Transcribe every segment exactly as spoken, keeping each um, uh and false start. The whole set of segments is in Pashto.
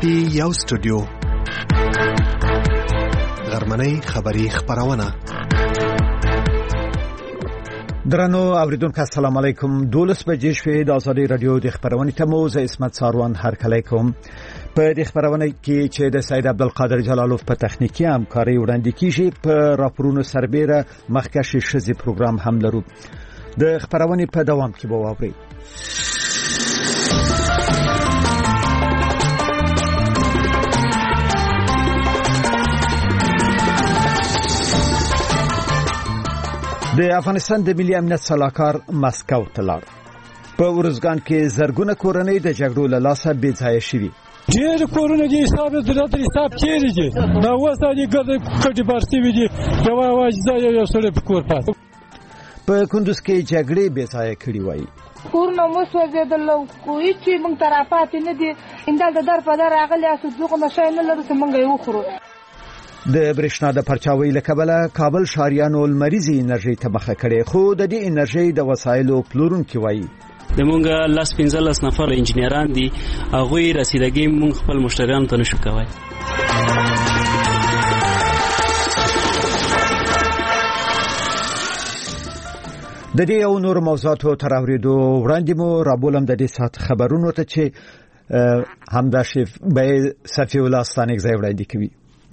پټي یو سټوډیو غرمنۍ خبری خبرونه. درنو اوریدونکو السلام علیکم. دولس بجې شوې د ازادي رادیو د خبرونې ته مو زه اسمت ساروان هرکلی کوم. په دې خبرونه کې چې د سید عبدالقادر جلالوف په تخنیکی همکاري وړاندې کیږي، په راپورونو سربېره مخکښ شذي پروګرام هم لرو. د خبرونې په دوام کې به واورئ. د افغانستان د ملي امنیت سلاکار مسکو ته لاړ. په ورزګان کې زرګونه کورنۍ د جګړو له لاسه بې ځایه شوي. ډېر کورونه دي حساب درته حساب چیرې دي دا وسه دي ګرځي کټي بارسي وي دي یو واج ځای یو سره په کور پات. په کندوز کې جګړې بې ځایه کړي وای. کورونه مو سوځېدل کوی چې موږ طرفات نه دي اندال د در په در راغلي اسو څوک نشي نه لرو چې موږ یو خورو. د برېښنا د پرچاوي لکبله کابل شاریانو لمریزي انرژي ته مخه کړي، خو د دې انرژي د وسایلو پلورونکي وایي د مونږه لاس پنځلس نفر انجنیران دي، هغه رسیدګي مونږ خپل مشتریانو ته نشو کوي. د دې او نور موضوعاتو تر اورېدو وړاندې مو رابولم د دې سات خبرونو ته چې همدا شیف به صفی الله ستانک ځای وړاندې کوي.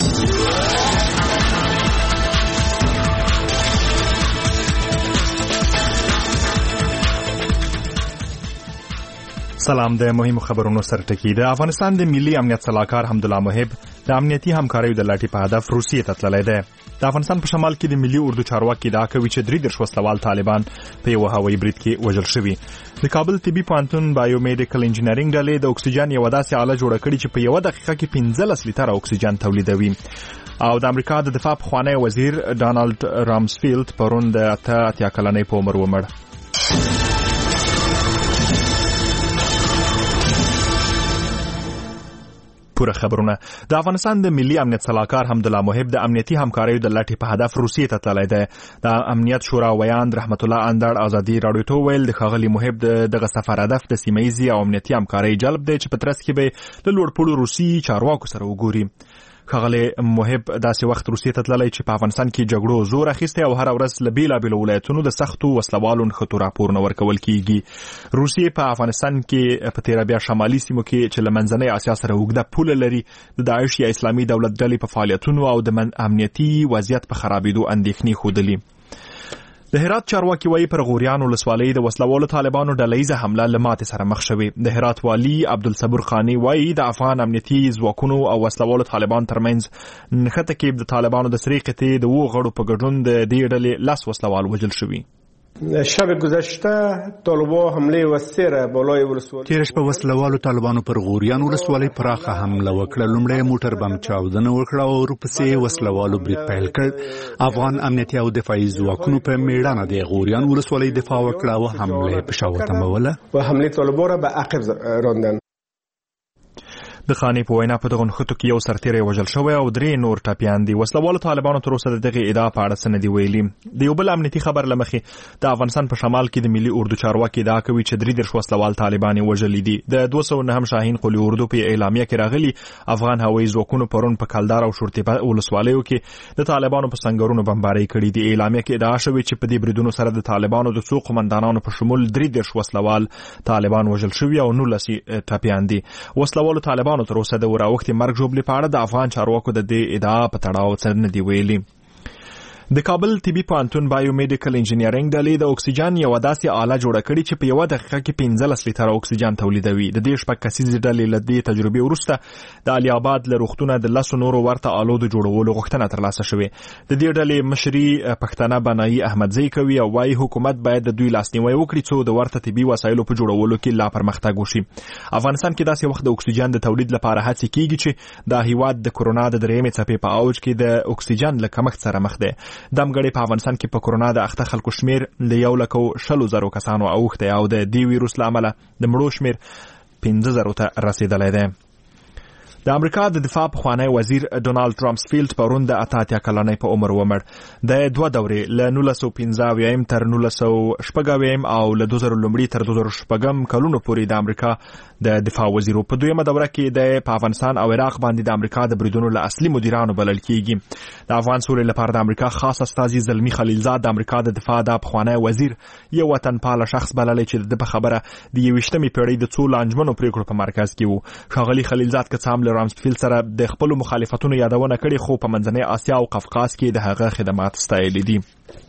سلام. د مهمو خبرونو سرټکی. د افغانستان د ملي امنیت سلاکار حمدالله محب د امنیتي همکاریو د لاټي په هدف روسیې ته تللی دی. د افغانستان په شمال کې د ملي اردو چارواکي ادعا کوي چې درې دېرش وسلوال طالبان په یو هوایي برید کې وژل شوي. د کابل طبي پوهنتون بایومیډیکل انجینرینګ ډلې د اکسیجن یو داسې آله جوړه کړې چې په یو دقیقه کې پنځلس لیټره اکسیجن تولیدوي. او د امریکا د دفاع پخوانی وزیر ډانالډ رامسفیلد پرون د اته اتیا کلنۍ په عمر ومړ. پوره خبرونه. د افغانستان د ملي امنیت سلاکار حمدالله محب د امنیتي همکاریو د لاټي په هدف روسیې ته تللی دی. د امنیت شورا ویاند رحمت الله اندړ ازادي رادیو ته ویل د ښاغلي محب دغه سفر هدف د سیمه‌ییزې او امنیتي همکارۍ جلب دی چې په ترڅ کې به له لوړپوړو روسي چارواکو سره وګوري. ښاغلي محب داسې وخت روسیې ته تللی چې په افغانستان کې جګړو زور اخیستی او هر ورځ له بېلابېلو ولایتونو د سختو وسلوالو نښتو راپورونه ورکول کیږي. روسیې په افغانستان کې په تېره بیا شمالي سیمو کې چې له منځنۍ اسیا سره اوږده پوله لري د داعش یا اسلامي دولت ډلې په فعالیتونو او د امنیتي وضعیت په خرابېدو اندېښنې ښودلي. د هرات چارواکي وایي پر غوریان ولسوالۍ د وسلوالو طالبانو ډلهیزه حمله له ماتې سره مخ شوې. د هرات والي عبدالصبور خانی وایي د افغان امنیتي ځواکونو او وسلوالو طالبان ترمنځ نښته کې د طالبانو د سرې قطعې د اوو غړو په ګډون د دې ډلې لس وسلوال وژل شوي. شب گذشته طالبان حمله وسیره بالای ولسوالۍ تیر شپه وسلوالو طالبانو پر غوریان ولسوالۍ پراخه حمله وکړه. لومړی موټر بم چاودنه وکړه او ورپسې وسلوالو برید پیل کړ. افغان امنیتي او دفاعي ځواکونو په میړانه د غوریان ولسوالۍ دفاع وکړه او حمله په شا وتمبوله و حمله طالبان را به عقب راندن. د خاني په وینا په دغه نښتو کې یو سرتیری وژل شوی او درې نور ټپیان دي. وسلوالو طالبانو تر اوسه د دغې ادعا په اړه څه نه دي ویلي. د یو بل امنیتي خبر له مخې د افغانستان په شمال کې د ملي اردو چارواکي ادعا کوي چې درې دېرش وسلوال طالبان یې وژلي دي. د دوه سوه نهم شاهین قلي اردو په اعلامیه کې راغلي افغان هوایي ځواکونو پرون په کلدار او شورتي ولسوالیو کې د طالبانو په سنګرونو بمبارۍ کړي دي. اعلامیه کې ادعا شوې چې په دې بریدونو سره د طالبانو د څو قومندانانو په شمول درې دېرش وسلوال طالبان وژل شوي او نولس ټپیان دي. وسلوالو طالبانو تر اوسه د وراوښتې مرګ ژوبلې په اړه د افغان چارواکو د دې ادعا په تړاو څه نه دي ویلي. د کابل طبي پوهنتون بایومیډیکل انجینرینګ ډلې د اکسیجن یو داسې آله جوړه کړې چې په یو دقیقه کې پنځلس لیټره اکسیجن تولیدوي. د دې شپږ کسیزې ډلې له دې تجربې وروسته د علي آباد له روغتونه د لسو نورو ورته آلو د جوړولو غوښتنه ترلاسه شوې. د دې ډلې مشري پښتنه بنایي احمدزی کوي او وايي حکومت باید د دوی لاسنیوی وکړي څو د ورته طبي وسایلو په جوړولو کې لا پرمختګ وشي. افغانستان کې داسې وخت د اکسیجن د تولید لپاره هڅې کیږي چې د هیواد د کرونا د درېیمې څپې په اوج کې د اکسیجن له کمښت سره مخ دی. دمګړې په افغانستان کې په کرونا د اخته خلکو شمیر د یو لکو شلو زرو کسانو اوښتی او د دې ویروس له امله د مړو شمیر پنځه زرو ته رسیدلی دی. د امریکا د دفاع پخوانی وزیر ډونالد ټرامسفیلډ پرون د اته اتیا کلنۍ په عمر ومړ. د دوه دورې له نولس سوه پنځه اویایم تر نولس سوه شپږ اویایم او له دوه زره لومړي تر دوه زره شپږم کلونو پورې د امریکا د دفاع وزیر. په دویمه دوره کې د په افغانستان او عراق باندې د امریکا د بریدونو له اصلي مدیرانو بلل کیږي. د افغان سولې لپاره د امریکا خاص استازي زلمی خلیلزاد د امریکا د دفاع د پخوانی وزیر یو وطنپاله شخص بللی چې د په خبره د یویشتمې پیړۍ د څو لانجمنو پریکړو په مرکز کې وو. ښاغلي خلیلزاد که څه هم له رامسفیلډ سره د خپلو مخالفتونو یادونه کړې خو په منځنۍ اسیا او قفقاز کې د هغه خدمات ستایلي دي.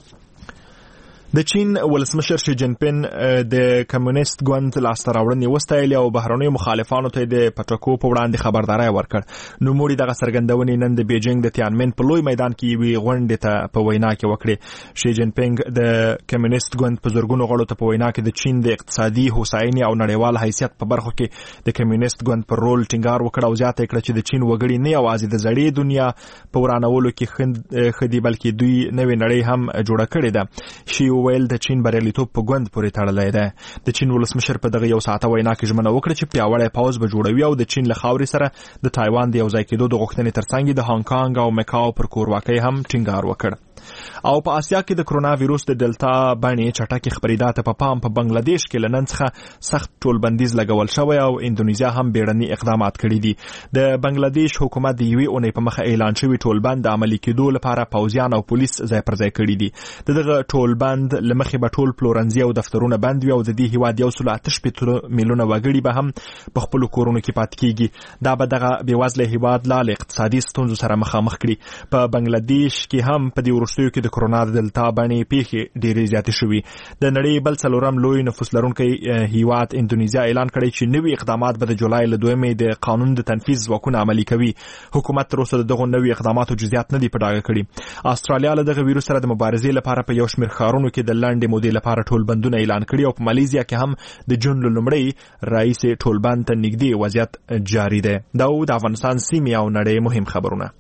د چین ولسمشر شي جین پین د کمیونست ګوند لاسته راوړنې وستایلې او بهرنیو مخالفانو ته د پټکو په وړاندې خبرداري ورکړ. نوموړي دغه څرګندونې نن د بیجینګ د تیانمن په لوی میدان کې یوې غونډې ته په وینا کې وکړې. شي جین پینګ د کمیونست ګوند په زورګونو غړو ته په وینا کې د چین د اقتصادي هوساینې او نړیوال حیثیت په برخو کې د کمیونست ګوند پر رول ټینګار وکړ او زیاته کړه چې د چین وګړي نه یوازې د زړې دنیا په ورانولو کې خدي بلکې دوی نوې نړۍ هم جوړه کړې ده. شي ویل د چین بریالیتوب په ګوند پورې تړلی دی. د چین ولسمشر په دغه یو ساعته وینا کې ژمنه وکړه چې پیاوړی پوځ به جوړوي او د چین له خاورې سره د تایوان د یوځای کېدو د غوښتنې ترڅنګ د هانګ کانګ او مکاو پر کورواکۍ هم ټینګار وکړ. او په آسیا کې د کرونا وایروس د ډلتا باندې چټکې خپرېدا ته په پام په بنگلاديش کې لنن څخه سخت ټولبندیز لګول شوی او اندونیزیا هم بیړني اقدامات کړي دي. د بنگلاديش حکومت د یوې اونۍ په مخه اعلان شوی ټولبند عملي کېدو لپاره پوځیان او پولیس ځای پر ځای کړي دي. دغه ټولبند لمخې به ټول پلورنځي او دفترونه بند وي او د دې هیواد یو سل اته شپېته میلیونه وګړي به هم په خپل کورونو کې پاتې کیږي. دا به دغه بېوزله هیواد له اقتصادي ستونزو سره مخامخ کړي. په بنگلاديش کې هم په دې وروستیو کې د کرونا د دلتا باندې پیښې ډېرې زیاتې شوې. د نړۍ بل څلورم لوی نفوس لرونکی هیواد اندونیزیا اعلان کړی چې نوي اقدامات به د جولای له دویمې د قانون د تنفیذ ځواکونه عملي کوي. حکومت تر اوسه دغه نوي اقداماتو جزئیات نه دي په ډاګه کړي. استرالیا له دغه ویروس سره د مبارزې لپاره په یو شمېر ښارونو کې د لنډې مودې لپاره ټولبندونه اعلان کړي او په مالیزیا کې هم د جون له لومړۍ رئیس ټولبند ته نږدې وضعیت جاري دی. دا د افغانستان سیمې او نړۍ مهم خبرونه.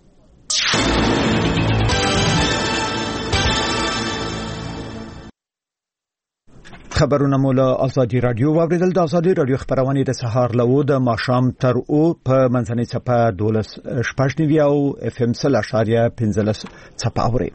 خبرونه مو له ازادي رادیو واوریدل. د ازادي رادیو خبرونه د سهار له د ماښام تر او په منځنۍ چپه دولس شپږ نیوي او اف ام سل اشاریه پنځلس چپه اوري.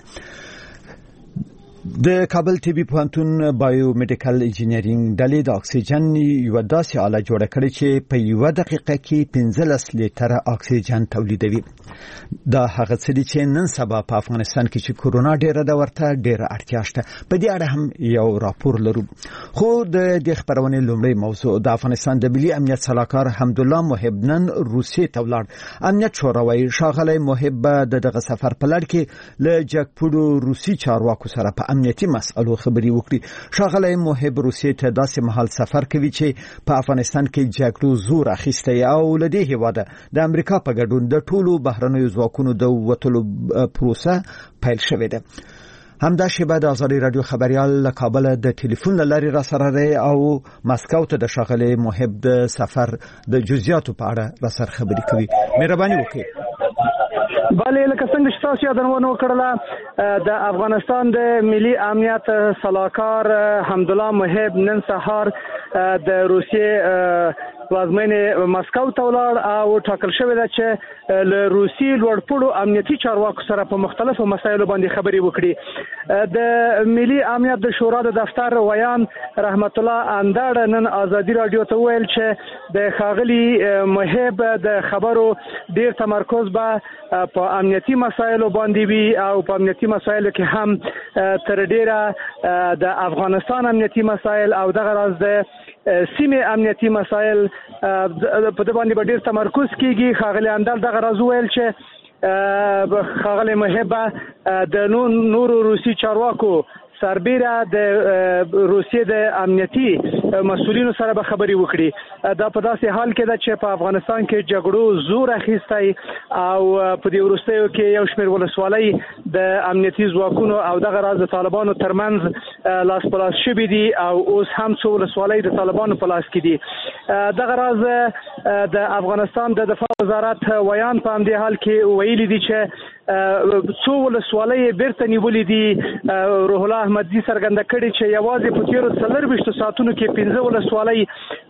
د کابل طبي پوهنتون بایومډیکل انجینرینګ ډلې د اکسیجن یو داسې آله جوړه کړې چې په یو دقیقه کې پنځلس لیټره اکسیجن تولیدوي. دا هغه څه دي چې نن سبا په افغانستان کې چې کورونا ډیره د ورته ډیره اړتیا شته. په دې اړه هم یو راپور لرو. خو د دې خبرونه لومړی موضوع د افغانستان د ملي امنیت سلاکار حمدالله محب نن روسیې ته ولاړ. امنیت شوروي ښاغلی محب د دغه سفر په لړ کې له جګپوړو روسي چارواکو سره په امنیتي مسئلو خبري وکړي. ښاغلی محب روسیې ته داسې مهال سفر کوي چې په افغانستان کې جګړو زور اخیستی او له دې هیواده د امریکا په ګډون د ټولو بهرنیو ځواکونو د وټلو پروسه پیل شوې ده. همدا شیبه د ازادي رادیو خبريال له کابل د ټلیفون لاري را سره او مسکو ته د ښاغلی محب د سفر د جزئیاتو په اړه را سره خبري کوي. مهرباني وکړئ. بله لکه څنګه چې تاسو یادونه وکړله د افغانستان د ملي امنیت سلاکار حمدالله محب نن سهار د روسیې پلازمینې مسکو ته ولاړ او ټاکل شوې ده چې له روسي لوړپوړو امنیتي چارواکو سره په مختلفو مسایلو باندې خبرې وکړي. د ملي امنیت د شورا د دفتر ویان رحمت الله اندړ نن ازادي رادیو ته ویل چې د ښاغلي محب د خبرو ډیر تمرکز به په امنیتي مسایلو باندې وي او په امنیتي مسایلو کې هم تر ډیره د افغانستان امنیتي مسایل او دغه راز د سیمه امنیتي مسایل په دې باندې ډیر تمرکز کیږي. ښاغلي اندړ دغه راز ویل چې ښاغلي محب د نورو روسي چارواکو سربیره د روسیې د امنیتي مسؤلینو سره به خبرې وکړي. دا په داسې حال کې ده چې په افغانستان کې جګړو زور اخیستی او په دې وروستیو کې یو شمېر ولسوالۍ د امنیتي ځواکونو او دغه راز د طالبانو ترمنځ لاس په لاس شوي دي او اوس هم څو ولسوالۍ د طالبانو په لاس کې دي. دغه راز د افغانستان د دفاع وزارت ویان په همدې حال کې ویلي دي چې څو ولسوالۍ بیرته نیولې دي. روح الله احمدزي څرګنده کړې چې یوازې په تیرو څلور ویشتو ساعتونو کې پنځه ولسوالۍ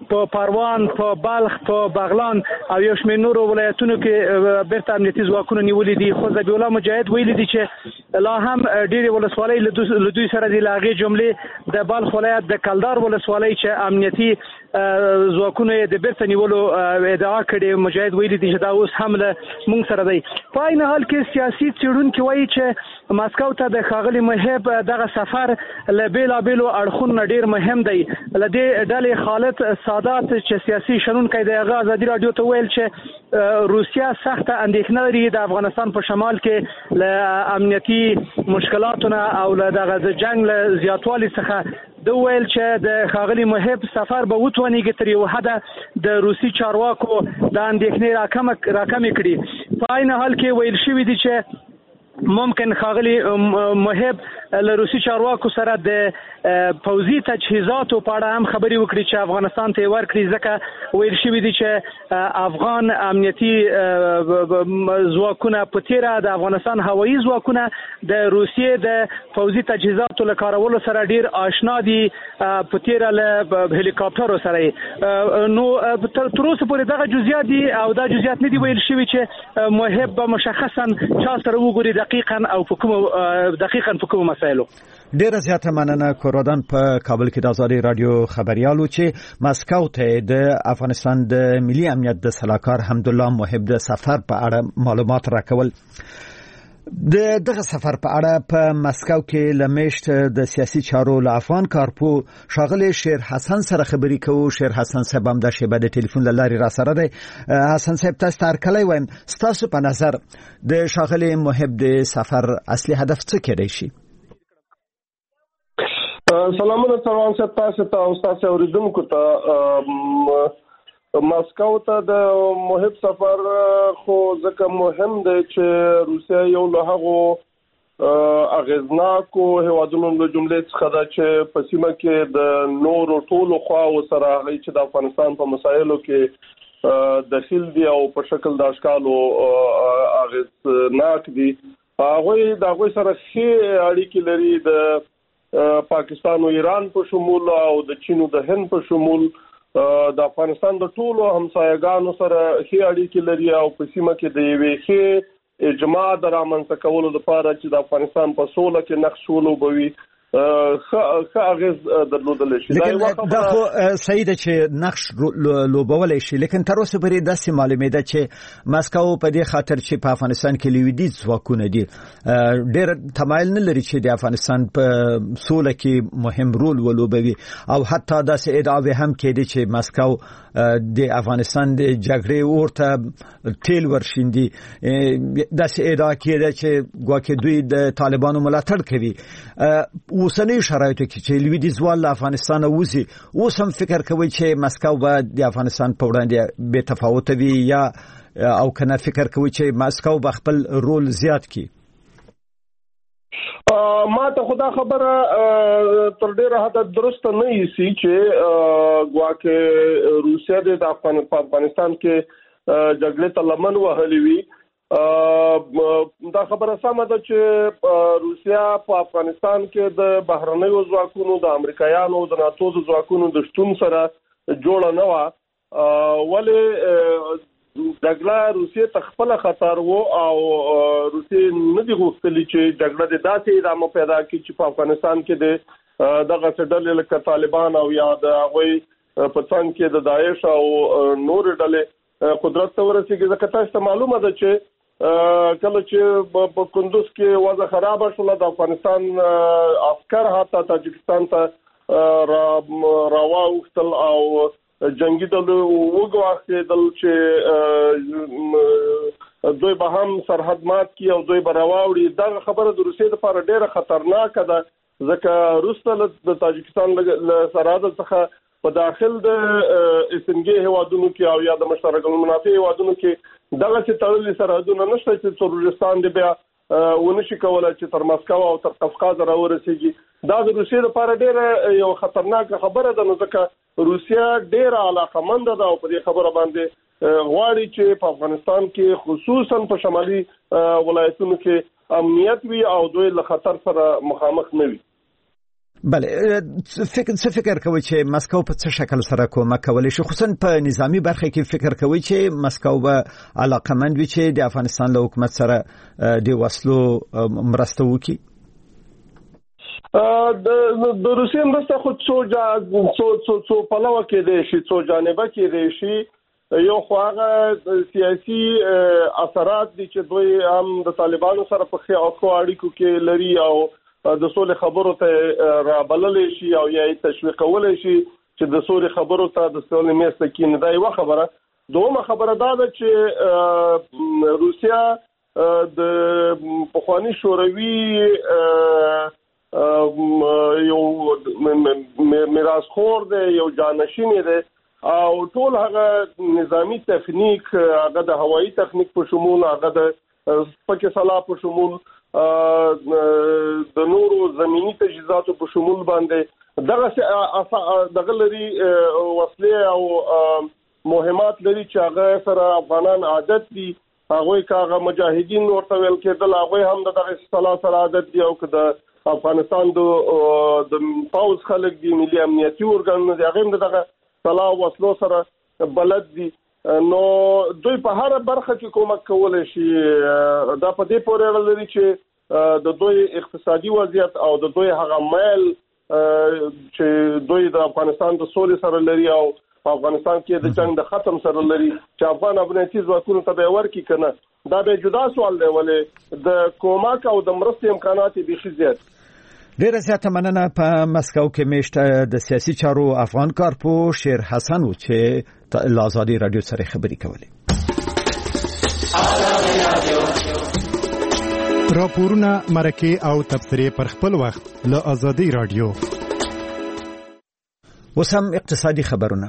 په پروان، په بلخ، په بغلان او یو شمېر نورو ولایتونو کې بیرته امنیتي ځواکونه نیولې دي. خو ذبیح الله مجاهد ویلي دي چې لا هم ډېرې ولسوالۍ له دوی سره دي. له هغې جملې د بلخ ولایت د کلدار ولسوالۍ چې امنیتي ځواکونه یې د بیرته نیولو ادعا کړې، مجاهد ویلي دي چې دا اوس هم له موږ سره دی. په عین حال کې سیاسي څېړونکي وایي چې مسکو ته د ښاغلي محب دغه سفر له بېلابېلو اړخونو ډېر مهم دی. له دې ډلې خالد سادات چې سیاسي شنونکی دی، هغه ازادي راډیو ته ویل چې روسیه سخته اندېښنه لري د افغانستان په شمال کې له امنیتي مشکلاتو نه او له دغه د جنګ له زیاتوالي څخه. د ویل چې د ښاغلي محب سفر به وتوانېږي تر یو حده د روسي چارواکو د اندېښنې راکمې کړي. په عین حال کې ویل شوي دي چې ممکن ښاغلي محب له روسي چارواکو سره د پوځي تجهیزاتو په اړه هم خبرې وکړي چې افغانستان ته یې ورکړي، ځکه ویل شوي دي چې افغان امنیتي ځواکونه په تیره د افغانستان هوایي ځواکونه د روسیې د پوځي تجهیزاتو له کارولو سره ډېر آشنا دي، په تیره له هلیکاپټرو سره. نو تر اوسه پورې دغه جزئیات دي او دا جزئیات نه دي ویل شوي چې محب به مشخصا چا سره وګوري دقیقاً او په کومو دقیقاً په کومو مسایلو. ډیره زیاته مننه. کورودان په کابل کې د آزادي رادیو خبريالو چې مسکو ته د افغانستان د ملي امنیت د سلاکار حمدالله محب د سفر په اړه معلومات راکول. د دغه سفر په اړه په مسکو کې لمشت د سیاسي چارو له افغان کارپو شاغلی شیر حسن سره خبري کوو. شیر حسن صاحب هم د شیبه د ټلیفون لاري را سره دی. حسن صاحب تاسو تر کله وایم ستاسو په نظر د شاغلی محب د سفر اصلي هدف څه کېدای شي؟ سلامونه سلام صاحب تاسو ته او تاسو اوریدونکو ته. مسکو ته د محب سفر خو ځکه مهم دی چې روسیا یو له هغو اغیزناکو هیوادونو له جملې څخه ده چې په سیمه کې د نورو ټولو خواو سره هغوی چې د افغانستان په مسایلو کې دخیل دي او په شکل د اشکالو اغیزناک دي، هغوی د هغوی سره ښې اړیکې لري، د پاکستان او ایران په شمول او د چین او د هند په شمول د افغانستان د ټولو همسایګانو سره ښې اړیکې لري او په سیمه کې د یوې ښې اجماع د رامنځته کولو لپاره چې د افغانستان په سوله کې نقش ولوبوي ښه اغیز درلودلی شي. دا خو صحیح ده چې نقش لوبولی شي، لیکن تر اوسه پورې داسې معلومېده چې مسکو په دې خاطر چې په افغانستان کې لویدیځ ځواکونه دي ډېر تمایل نه لري چې د افغانستان په سوله کې مهم رول ولوبوي، او حتی داسې ادعاوې هم کېدې چې مسکو د افغانستان د جګړې اور ته تیل ورشیندي. داسې ادعا کېده چې ګواکې دوی د طالبانو ملاتړ کوي. اوسنۍ شرایطو کې چې لویدیځ وال له افغانستانه وځي، اوس هم فکر کوي چې مسکو به د افغانستان په وړاندې بې تفاوته وي یا او کنه فکر کوي چې مسکو به خپل رول زیات کړي؟ ما ته خدا خبره تر ډیره حد درسته نه ایسي چې ګواکې روسیا د افغانستان کې جګړې ته لمن وهلې وي. دا خبره سمه ده چې روسیا په افغانستان کې د بهرنیو ځواکونو د امریکایانو د ناتو د ځواکونو د شتون سره جوړه نه وه، ولې جګړه روسیې ته خپله خطر و او روسیې نه دي غوښتلي چې جګړه د داسې ادامه پیدا کړي چې په افغانستان کې د دغسې ډلې لکه طالبان او یا د هغوی په څنګ کې د داعش او نورې ډلې قدرت ته ورسېږي. ځکه تاسو ته معلومه ده چې کله چې په کندوز کې وضع خرابه شوله، د افغانستان عسکر حتی تاجکستان ته راواوښتل او جنگي ډلو وګواښېدل چې دوی به هم سرحد مات کړي او دوی به راواوړي. دغه خبره د روسیې لپاره ډېره خطرناکه ده، ځکه وروسته د تاجکستان له سرحده څخه په داخل د اسنګي هیوادونو کې او یا د مشترک المنافع هیوادونو کې دغسې تړلي سرحدونه نشته چې تروریستان دې بیا ونه شي کولی چې تر مسکو او تر قفقاز راورسېږي. دا د روسیې لپاره ډېره یو خطرناکه خبره ده، نو ځکه روسیا ډېره علاقمنده ده او په دې خبره باندې غواړي چې په افغانستان کې خصوصا په شمالي ولایتونو کې امنیت وي او دوی له خطر سره مخامخ نه وي. بله فکر څه فکر کوي چې مسکو په څه شکل سره کومک کولی شي خصوصا په نظامی برخه کې فکر کوي چې مسکو به علاقمند وي چې د افغانستان له حکومت سره د وسلو مرسته وکړي؟ د روسیې مرسته خو څو څو څو پلوه کې دی شي څو جانبه کې دی شي. یو خو هغه سیاسي اثرات دي چې دوی هم د طالبانو سره په ښه اړیکو کې لري او د سولې خبرو ته رابللې شي او یا تشویقولې شي چې د سولې خبرو ته د سولې میز ته کېني. دا یوه خبره. دومره خبره دا ده چې روسیا د پخواني شوروي یو میراثخور دی، یو جانشین دی او ټول هغه نظامی تخنیک، هغه د هوایي تخنیک په شمول، هغه د سپکې سلاح په شمول، د نورو زمینی تجهیزاتو په شمول باندې دغه دغه لري وسلې او مهمات لري چې هغه سره افغانان عادت دي. هغه کاغه مجاهدین ورته ویل کېدل، هغه هم دغه اصطلاح سره عادت دي او که د افغانستان د پاوز خلک دي، ملي امنیتي ارګانونه دي، هغه هم دغه اصطلاح وسلو سره بلد دي. نو دوی په هر برخه کې کومک کولای شي. دا په دې پورې اړه لري چې د دوی اقتصادي وضعیت او د دوی هغه مایل چې دوی د افغانستان د سولې سره لري او په افغانستان کې د جنگ د ختم سره لري چې افغان امنیتي ځواکونو ته به ورکی کنه. دا به جدا سوال دی، ولې د کومک او د مرستې امکانات به خي زیات. ډیره زیاته مننه. په مسکو کې میشته د سیاسي چارو افغان کارپو شیر حسن و چې له آزادي رادیو سره خبرې کولې. راپورونه، مرکې او تبصرې پر خپل وخت له آزادي رادیو. اوس هم اقتصادي خبرونه.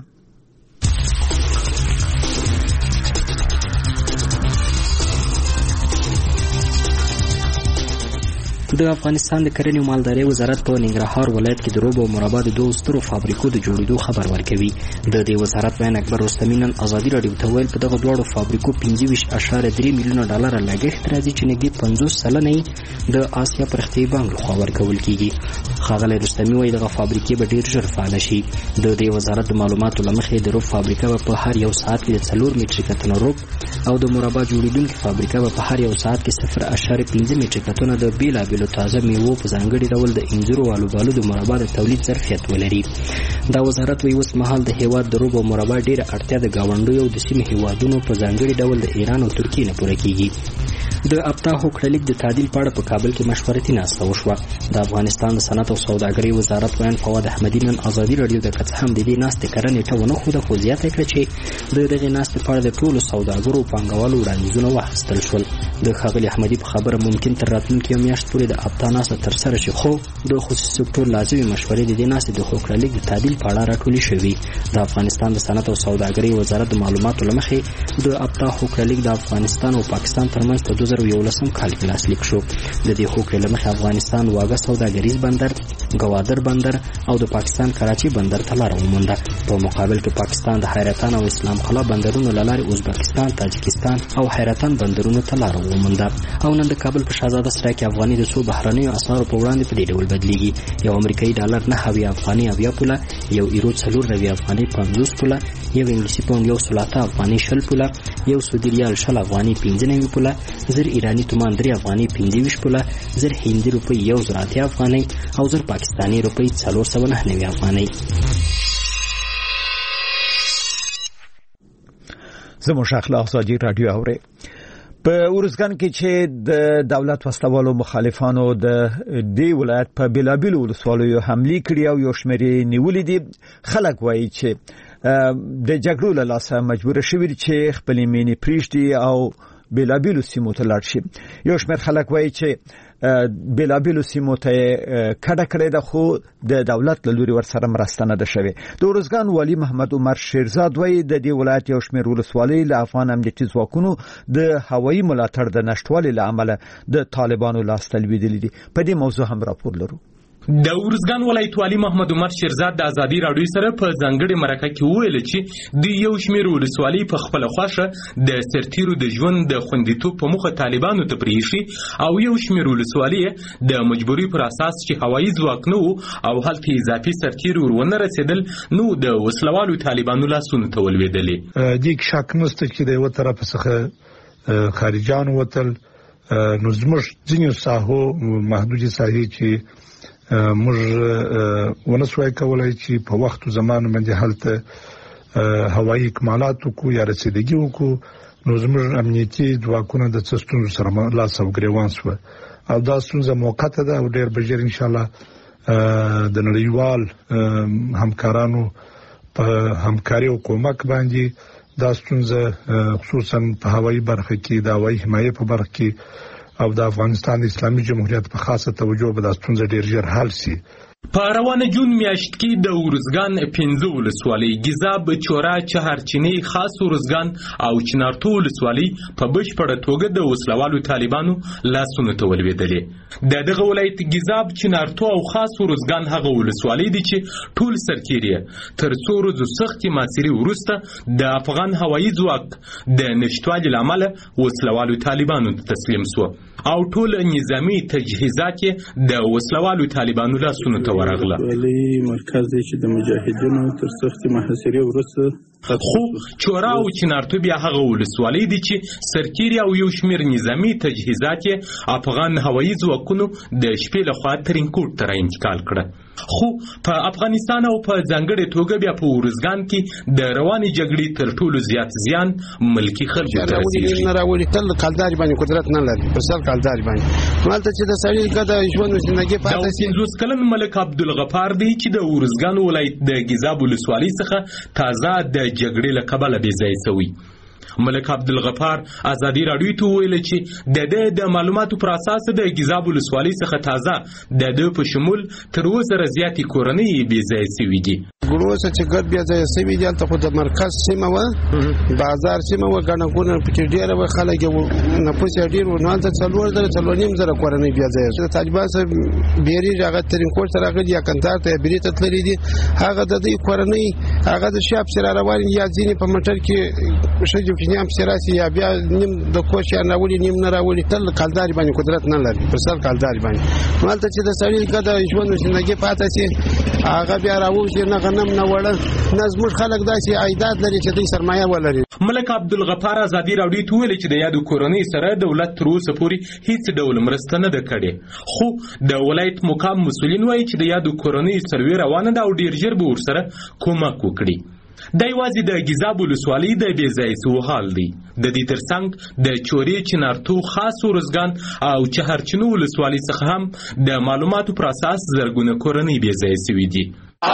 د افغانستان د کرنې او مالدارۍ وزارت په ننګرهار ولایت کې د روب او مربا د دوه سترو فابریکو د جوړېدو خبر ورکوي. د دې وزارت بیان اکبر رستمی نن آزادي رادیو ته ویل په دغه دواړو فابریکو پنځه ویشت اعشاریه درې میلیونه ډالر لګښت راځي چې نږدې پنځوس سلنه د آسیا پرختیایي بانک لخوا ورکول کیږي. ښاغلی رستمی وایي دغه فابریکې به ډېر ژر فعاله شي. د دې وزارت د معلوماتو له مخې د روب فابریکه به په هر یو ساعت کې د څلور میټریکه ټنه روب او د مربا جوړېدونکې فابریکه به په هر یو ساعت کې صفر اعشاریه پنځه میټریکه ټنه د بېلابېلو تازه میوو په ځانګړي ډول د انځرو او الوبالو د مربا د تولید ظرفیت ولري. دا وزارت وایي اوس مهال د هیواد د روب او مربا ډېره اړتیا د ګاونډیو او د سیمې هیوادونو په ځانګړي ډول د ایران او ترکیې نه پوره کیږي. د ابتا هوکړلیک د تعدیل په اړه په کابل کې مشورتي ناسته وشوه. د افغانستان د صنعت او سوداګرۍ وزارت ویان فواد احمدي نن آزادي رادیو ته که څه هم د دې ناستې کره نیټه ونه ښوده، خو زیاته کړه چې د دغې ناستې په اړه د ټولو سوداګرو او پانګوالو وړاندیزونه واخیستل شول. د ښاغلي احمدي په خبره ممکن تر راتلونکې یو میاشت پورې د ابتا ناسته ترسره شي، خو د خصوصي سکتور لازمي مشورې د دې ناستې د هوکړلیک د تعدیل په اړه راټولې شوي. د افغانستان د صنعت او سوداګرۍ وزارت د معلوماتو له مخې د ابتا هوکړلیک د افغانستان او پاکستان ترمنځ په دوه زره یولسم کال کې لاسلیک شو. د دې هوکړې له مخې افغانستان واګه سوداګریز بندر، ګوادر بندر او د پاکستان کراچي بندر ته لاره ومونده. په مقابل کې پاکستان د حیرتان او اسلام قلعه بندرونو له لارې ازبکستان، تاجکستان او حیرتان بندرونو ته لاره ومونده. او نن د کابل په شهزاده سرای کې افغاني د څو بهرنیو اسعارو په وړاندې په دې ډول بدلیږي. یو امریکایي ډالر نهه اویا افغاني اویا پوله، یو ایرو څلور نوي افغاني پنځوس پوله، یو انګلیسي پاونډ یو سل اته افغاني شل پوله، یو سعودي ریال شل افغاني پنځه نوي پوله، زر ایراني تومان درې افغاني پنځه ویشت پوله، زر هندي روپۍ یو زر اتیا افغاني او زر پاکستاني روپۍ څلور سوه نهه نوي افغاني. زموږ اخلاق آزادي رادیو اوري. په ورزګان کې چې د دولت وسلوالو مخالفانو د دې ولایت په بلابل ولسوالیو حمله کړې او یو شمېر نیولې دي، خلک وایي چې د جګړو له لاسه مجبور شوي چې خپل مینې پریږدي او بلابل سیمو ته لاړ شي. یو شمېر خلک وایي چې بلابل سیمو ته کډه کړې ده، خو د دولت له لوري ورسره مرسته نه ده شوې. د ورزګان والي محمد عمر شیرزاد وایي د دې ولایت یو شمېر ولسوالۍ له افغان امنیتي ځواکونو د هوایي ملاتړ د نشټوالي له امله د طالبانو لاس ته لوېدلې دي. په دې موضوع هم راپور لرو. د ورزګان ولایت والي محمد عمر شیرزاد د ازادي راډیو سره په ځانګړي مرکه کې وویل چې د یو شمېر ولسوالۍ په خپل خوښه د سرتیرو د ژوند د خوندیتوب په موخه طالبانو ته پریښي او یو شمېر ولسوالۍ د مجبوري پر اساس چې هوایي ځواک نه او هلته اضافي سرتیر ورونه رسیدل نو د وسلوالو طالبانو لاسونو ته ولوېدلې. دې شک نشته چې د یو طرف څخه خارجان وتل نو زموږ ځینې ساحو محدودي ساحې چې موږ ونسوای کولای چې په وخت او زمان باندې هلته هوایي اکمالات وکړو یا رسیدګي وکړو نو زموږ امنیتي ځواکونه د څه ستونزو سره لاس او ګریوان شول او دا ستونزه موقته ده او ډېر به ژر انشاءالله د نړیوال همکارانو په همکاري او کومک باندې دا ستونزه خصوصا په هوایي برخه کې د هوایي حمایې په برخه کې او د افغانستان اسلامي جمهوریت په خاصه توجه به د ستونزې ډیر ژر حل شي. په روانه جون میاشت کې د ورزګان پنځه ولسوالۍ ګیزاب، چوره، چهارچینی، خاص ورزګان او چنارتو ولسوالۍ په بشپړه توګه د وسلوالو طالبانو لاسونو ته ولوېدلې. د دغه ولایت ګیزاب، چنارتو او خاص ورزګان هغه ولسوالۍ دي چې ټول سرتیر یې تر څو ورځو سختې محاصرې وروسته د افغان هوایي ځواک د نشتوالي له امله وسلوالو طالبانو ته تسلیم شو او ټول نظامي تجهیزات یې د وسلوالو طالبانو لاسونو ته ورغله. ولی مرکز دی چې د مجاهدینو تر سختې محاصرې وروسته خو چوره او چنارتو بیا هغه ولسوالۍ دي چې سرتیر او یو شمېر نظامي تجهیزات یې افغان هوایي ځواکونو د شپې لخوا ترینکوټ ته انتقال کړه. خو په افغانستان او په ځانګړې توګه بیا په ورزګان کې د روانې جګړې تر ټولو زیات زیان ملکي خلکو ته رسېږي. نه راولي تل کلداري باندې قدرت نه لري پر سر کلداري باندې مالته چې د سړي ګډه ژوند زندګي پاتې شي. د پنځوس کلن ملک عبدالغفار دی چې د ورزګان ولایت د ګیزاب ولسوالۍ څخه تازه د جګړې له کبله بې ځایه شوی. ملک عبدالغفار ازادي راډیو ته وویل چې د ده د معلوماتو پر اساس د ګیزاب ولسوالۍ څخه تازه د ده په شمول تر اووه زره زیاتې کورنۍ بې ځایه شوي دي. ګروسه چې ګډ بیا ځای سوي دي هلته خو د مرکز سیمه وه بازار سیمه وه ګڼه ګوڼه پکې ډېره وه خلک یې نفوس یې ډېر و نو هلته څلور زره څلور نیم زره کورنۍ بیا ځای د طالبان څخه بیریږي هغه ترینکوټ ته راغلي یا کندهار ته یا بیرې ته تللي دي هغه د دوی کورنۍ هغه د شا پسې را روان یا ځینې په موټر کې ښځې پسې پسې راسي یا بیا نیم د کوچ یا راولي نیم نه راولي تل کلداري باندې قدرت نه لري پر سر کلداري باندې نو هلته چې د سړي ګډه ژوند زندګي پاتې شي هغه بیا راوځي نه غنم نه وړه نه زموږ خلک داسې عایدات لري چې دوی سرمایه ولري. ملک عبدالغفار ازادي راډیو ته ویلي چې د یادو کورنۍ سره دولت تر اوسه پورې هیڅ ډول مرسته نه ده کړې خو د ولایت مقام مسؤلین وایي چې د یادو کورنۍ سروې روانه ده او ډیر ژر به ورسره کومک وکړي. دا یوازې د ګیزاب ولسوالۍ د بې ځایه شوو حال دی. د دې ترڅنګ د چورې، چنارتو، خاص ورزګان او چهارچینو ولسوالۍ څخه هم د معلوماتو پر اساس زرګونه کورنۍ بې ځایه شوي دي.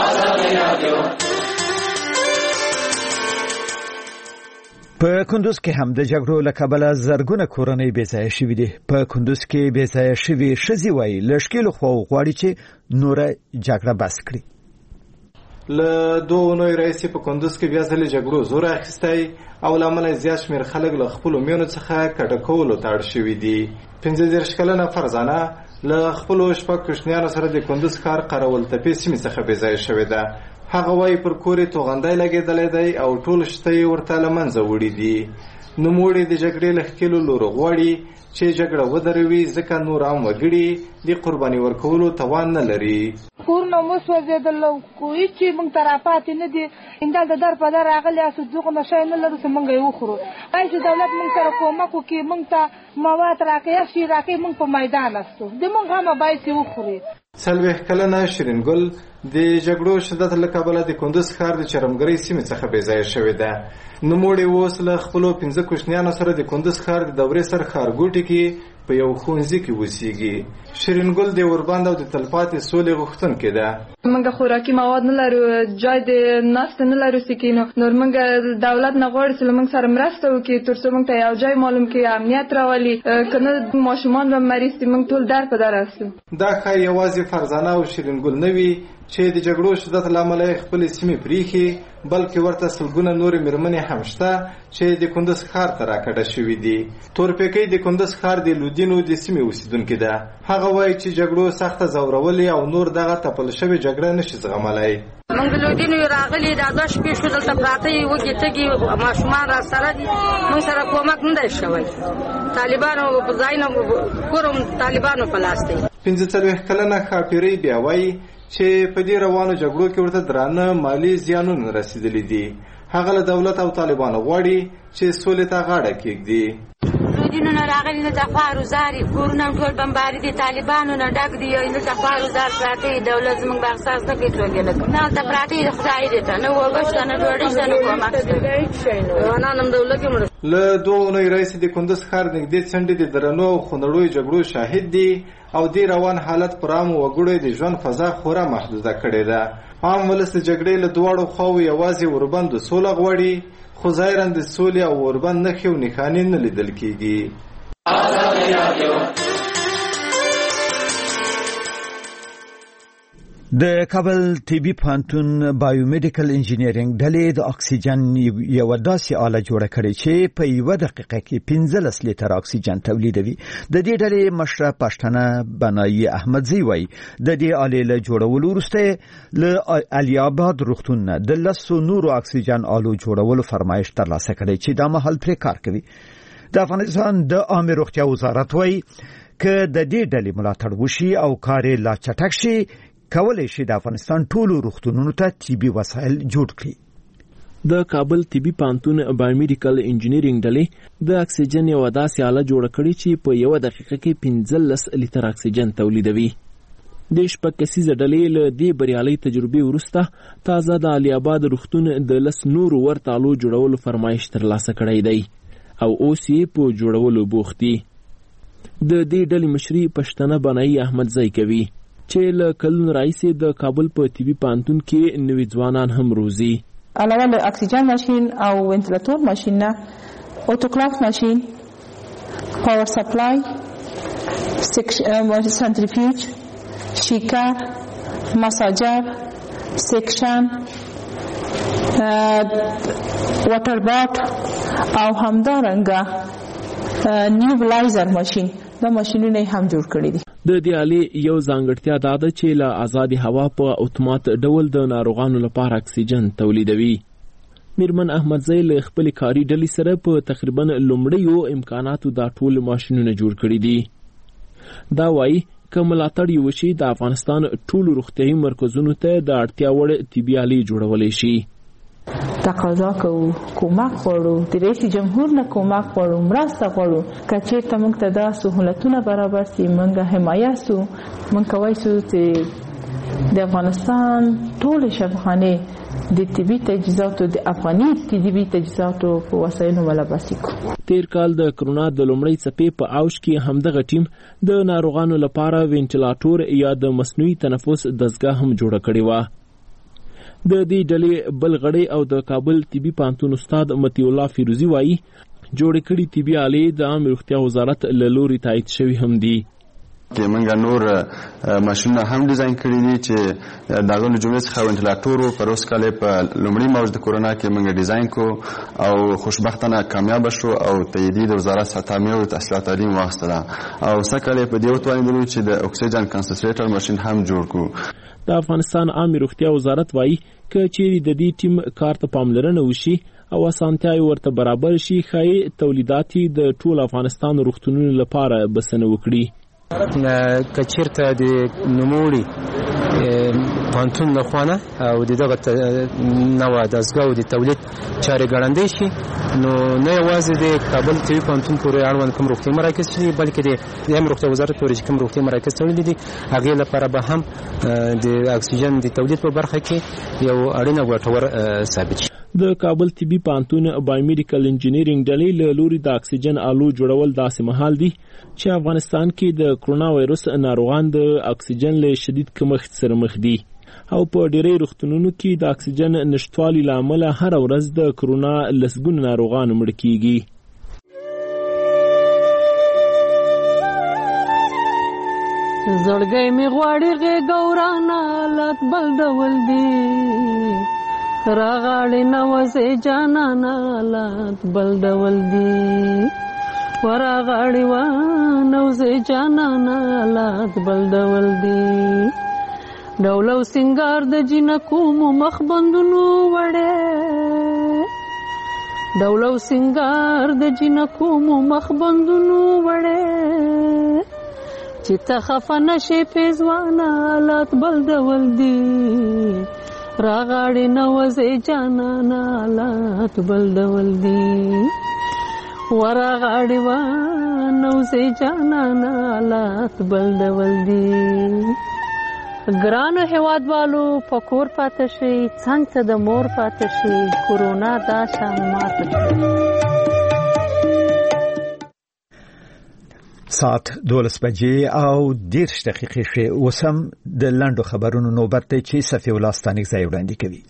په کندوز کې هم د جګړو له کبله زرګونه کورنۍ بې ځایه شوي دي. په کندوز کې بې ځایه شوي ښځې وایي له ښکېلو خواو غواړي چې نوره جګړه بس کړي. له دوه اونیو راهیسې په کندوز کې بیا ځلې جګړو زور اخیستی او له امله زیات شمېر خلک له خپلو میرمنو څخه کډه کولو ته اړ شوي دي. پنځه دېرش کلنه فرزانه له خپلو شپږ کوچنیانو سره د کندوز ښار قرول تپې سیمې څخه بې ځایه شوې ده. هغه وایي پر کور یې توغندی لګېدلی دی او ټول شته یې ورته له منځه وړي دي. نوموړي د جګړې له ښکېلو لورو غواړي چې جګړه ودروي ځکه نور عام وګړي د قرباني ورکولو توان نه لري. کورونه مو سوځېدل خو هېڅ چې موږ ته راپاتې نه دي. همدلته در په در راغلي یاستو ځکه نه شی نه لرو چې موږ یې وخورو. باید چې دولت موږ سره کومک وکړي موږ ته مواد راکړي هر شي راکړي موږ په میدان استو د موږ غمه باید چې وخوري. څلوېښت کلنه شیرین ګل د جګړو شدت له کبله د کندوز ښار د چرمګرۍ سیمې څخه بې ځایه شوې ده. نوموړې اوس له خپلو پنځه کوچنیانو سره د کندوز ښار د دورې سر ښارګوټي کې په یو ښوونځي کې اوسېږي. شیرین ګل د اوربند او د تلپاتې سولې غوښتونکې ده. موږ خوراکي مواد نه لرو، جای د ناستې نه لرو چې کینو. نور موږ دولت نه غواړي چې موږ سره مرسته وکړي تر څو موږ ته یو ځای معلوم کړي، امنیت راولي، که نه ماشومان به مریض دي موږ ټول در په در استو. دا ښایي یوازې فرزانه او شیرین ګل نه وي چې د جګړو شدت له امله خپل سیمې پریخي بلکې ورته سلګونه نور میرمنې هم شته چې د کندز ښار ته راکډه شوې دي. تورپیکۍ د کندز ښار د لودینو د سیمې اوسیدونکې ده. هغه وایي چې جګړو سخته ځورولې او نور دغه تپل شوې جګړه نشي زغملی. موږ د لودینو راغلي دا دوه شپې شو دلته پراته یې وږي تږي ماشومان را سره دي. موږ سره کومک نه دی شوی. طالبانو په ځای نه کور هم طالبانو په لاس دی. پنځه څلوېښت کلنه ښاپیرۍ بیا وایي چې په دې روانو جګړو کې ورته درانه مالي زیانونه رسېدلي دي. هغه له دولت او طالبانو غواړي چې سولې ته غاړه کېږدي. لودینو نه راغلي نه د خوارو زاري کورونه ټول بمباري دي طالبانو نه ډک دي نه د خوارو زار پراته دولت زموږ به احساس نه کوي ټول نه هلته پراته د خدای دی ته نه اوبه شته نه ډوډۍ شته نه کومک شته افغانان هم دولت کې له دوه اونۍ راهیسې د کندز ښار نږدې څنډې د درنو او خونړیو جګړو شاهد دي او دې روان حالت پر عامو وګړو د ژوند فضا خورا محدوده کړې ده. عام ولس د جګړې له دواړو خواوو یوازې وربند سوله غواړي خو ظاهرا د سولې او وربند نښې او نښانې نه لیدل کېږي. د کابل طبي پوهنتون بایومediکل انجینرینګ ډلې د اکسیجن یو داسې آله جوړه کړې چې په یوه دقیقه کې پنځلس لیتر اکسیجن تولیدوي. د دې ډلې مشره پښتنه بنایي احمدزی وایي د دې آلې له جوړولو وروسته له علي آباد روغتون نه د لسو نورو اکسیجن آلو جوړولو فرمایش ترلاسه کړی چې دا مهال پرې کار کوي. د افغانستان د عامه روغتیا وزارت وایي که د دې ډلې ملاتړ وشي او کار یې لا چټک شي کولای شي د افغانستان ټولو روغتونونو ته طبي وسایل جوړ کړي. د کابل طبي پوهنتون بایومediکل انجینرینګ ډلې د اکسیجن یو داسې آله جوړه کړې چې په یوه دقیقه کې پنځلس لیتر اکسیجن تولیدوي. د شپږ کسیزه ډلې له دې بریالۍ تجربې وروسته تازه د علي آباد روغتون د لس نورو ورته آلو جوړولو فرمایش ترلاسه کړی دی او اوس یې په جوړولو بوخت دي. د دې ډلې مشري پښتنه بنایي احمدزی کوي چې له کلونو راهیسې د کابل په طبي پوهنتون کې نوي ځوانان هم روزي. علاوه له اکسیجن ماشین او وینټیلیټور ماشین نه اوټوکلاف ماشین، پاور سپلای، سنتریفیوج، شیکر، مساجر، سیکشن، واټر باټ او همدارنګه نیوبلایزر ماشین دا ماشینونه هم جوړ کړي دي. د دې آلې یو ځانګړتیا دا ده چې له آزادې هوا په اتومات ډول د ناروغانو لپاره اکسیجن تولیدوي. میرمن احمدزی له خپلې کاري ډلې سره په تقریبا لومړیو امکاناتو دا ټول ماشینونه جوړ کړي دي. دا وایي که ملاتړ یې وشي د افغانستان ټولو روغتیایي مرکزونو ته د اړتیا وړ طبي آلې جوړولی شي. تقاضا کوو، کومک غواړو، د رئیس جمهور نه کومک غواړو، مرسته غواړو که چېرته موږ ته دا سهولتونه برابر سي موږ حمایه سو موږ کولی سو چې د افغانستان ټولې شفاخانې د طبي تجهیزاتو د افغاني طبي تجهیزاتو په وسایلو ملابسي کړو. تیر کال د کرونا د لومړۍ څپې په اوج کې همدغه ټیم د ناروغانو لپاره وینټیلیټور یا د مصنوعي تنفس دستګاه هم جوړه کړې وه. د دې ډلې بل غړی او د کابل طبي پوهنتون استاد مطیع الله فیروزي وایي جوړې کړي طبي آلې د عامه روغتیا وزارت له لوري تایید شوي هم دي. کې موږ نور ماشینونه هم ډیزاین کړي دي چې دغه له جملې څخه وینټیلیټور په روس کال په لومړي موج د کورونا کې موږ ډیزاین کو او خوشبختانه کامیاب شو او تایید د وزارت ستامه او تحصیلات تعلیم واخیستله او سکه په دې وتوانیدل چې د اکسیجن کنسنټریټر ماشین هم جوړ کو. د افغانستان عامه روغتیا وزارت وایي که چیرې د دې ټیم کار ته پاملرنه وشي او اسانتیاوې ورته برابر شي ښایي تولیدات د ټول افغانستان روغتونونو لپاره بسنه وکړي. که چیرته د نوموړي پوهنتون لخوا نه او د دغه نوع دستګاو د تولید چارې ګړندۍ شي نو نه یوازې د کابل طبي پوهنتون پورې اړوند کوم روغتیایي مراکز شي بلکې د عامه روغتیا وزارت پورې چې کوم روغتیایي مراکز تړلي دي هغې لپاره به هم د اکسیجن د تولید په برخه کې یو اړینه ګټور ثابت شي. د کابل طبي پوهنتون بایومediکل انجینرینګ ډلې له لوري د اکسیجن آلو جوړول داسې مهال دي چې افغانستان کې د کرونا وایرس ناروغان د اکسیجن له شدید کمښت سره مخ دي او په ډېری روغتونونو کې د اکسیجن نشتوالي له امله هره ورځ د کرونا لسګونه ناروغان مړه کیږي. زړګی می غواړي غېږ ورانه حالات بل ډول دي راغاړې نوځې جانانه حالات بل ډول دي وراغاړې ونوځې جانانه حالات بل ډول دي ډول او سینګار د جنکو مو مخ بندونو وړې ډول او سینګار د جنکو مو مخ بندونو وړې چې ته خفه نشې پیزوانه حالات بل ډول دي راغاړې نوځې جانانه حالات بل ډول دي وراغاړې ونوځې جانانه حالات بل ډول دي ګرانو هیوادوالو په کور پاتې شئ څنګ ته د مور پاتې شئ کورونا دا شان ماته ساعت دولس بجې او دېرش دقیقې ښې اوس هم د لنډو خبرونو نوبت دی چې صفي الله ستانکزی وړاندې کوي.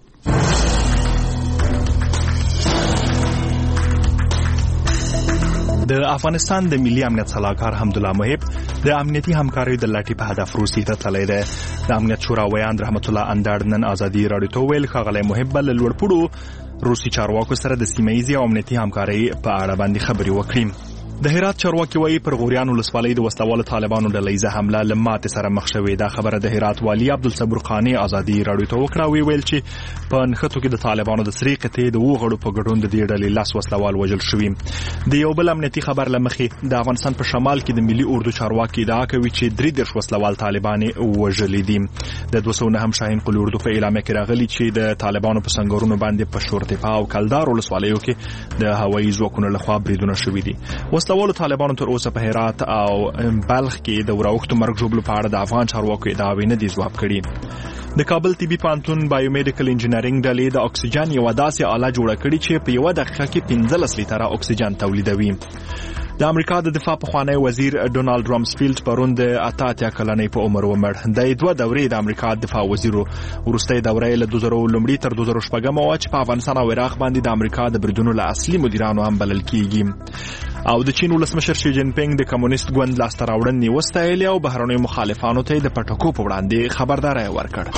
د افغانستان د ملي امنیت صلاحکار حمدالله محب د امنیتي همکاریو د لټۍ په هدف روسیې ته تللی دی. د امنیت شورا ویاند رحمت الله اندړ نن ازادي راډیو ته ویل ښاغلی محب له لوړپوړو روسي چارواکو سره د سیمه ییزې او امنیتي همکارۍ په اړه باندې خبرې وکړي. د هرات چارواکي وایي پر غوریان ولسوالۍ د وسلوالو طالبانو ډله ییزه حمله له ماتې سره مخ شوې. دا خبره د هرات والي عبدالصبور قانع ازادي راډیو ته وکړه. ویل چې په نښتو کې د طالبانو د سرې قطعې د اوو غړو په ګډون د دې ډلې لس وسلوال وژل شوي. د یو بل امنیتي خبر له مخې د افغانستان په شمال کې د ملي اردو چارواکي ادعا کوي چې درې دېرش وسلوال طالبان وژلي دي. د دوه سوه نهم شاهین قل اردو په اعلامیه کې راغلي چې د طالبانو په سنګرونو باندې په شورتپا او کلدار ولسوالیو کې د هوایي ځواکونو لخوا بریدونه شوي دي. وسلوالو طالبانو تر اوسه په هرات او بلخ کې د وراوښتو مرګ ژوبلو په اړه د افغان چارواکو ادعاوې نه دي ځواب کړي. د کابل طبي پوهنتون بایومediکل انجینرینګ ډلې د اکسیجن یوه داسې آله جوړه کړې چې په یوه دقیقه کې پنځلس لیتره اکسیجن تولیدوي. د امریکا د دفاع پخوانی وزیر ډونالد رامسفیلډ پرون د اته اتیا کلنۍ په عمر ومړ. د دوه دورې د امریکا دفاع وزیر وروستۍ دوره له دوه زره لومړي تر دوه زره شپږم وه چې په افغانستان او عراق باندې د امریکا د بریدونو له اصلي مدیرانو هم بلل کیږي. او د چین ولسمشر شي جین پینګ د کمونیست ګوند لاسته راوړنې وستایلې او بهرنیو مخالفانو ته د پټکو په وړاندې خبرداری ورکړ.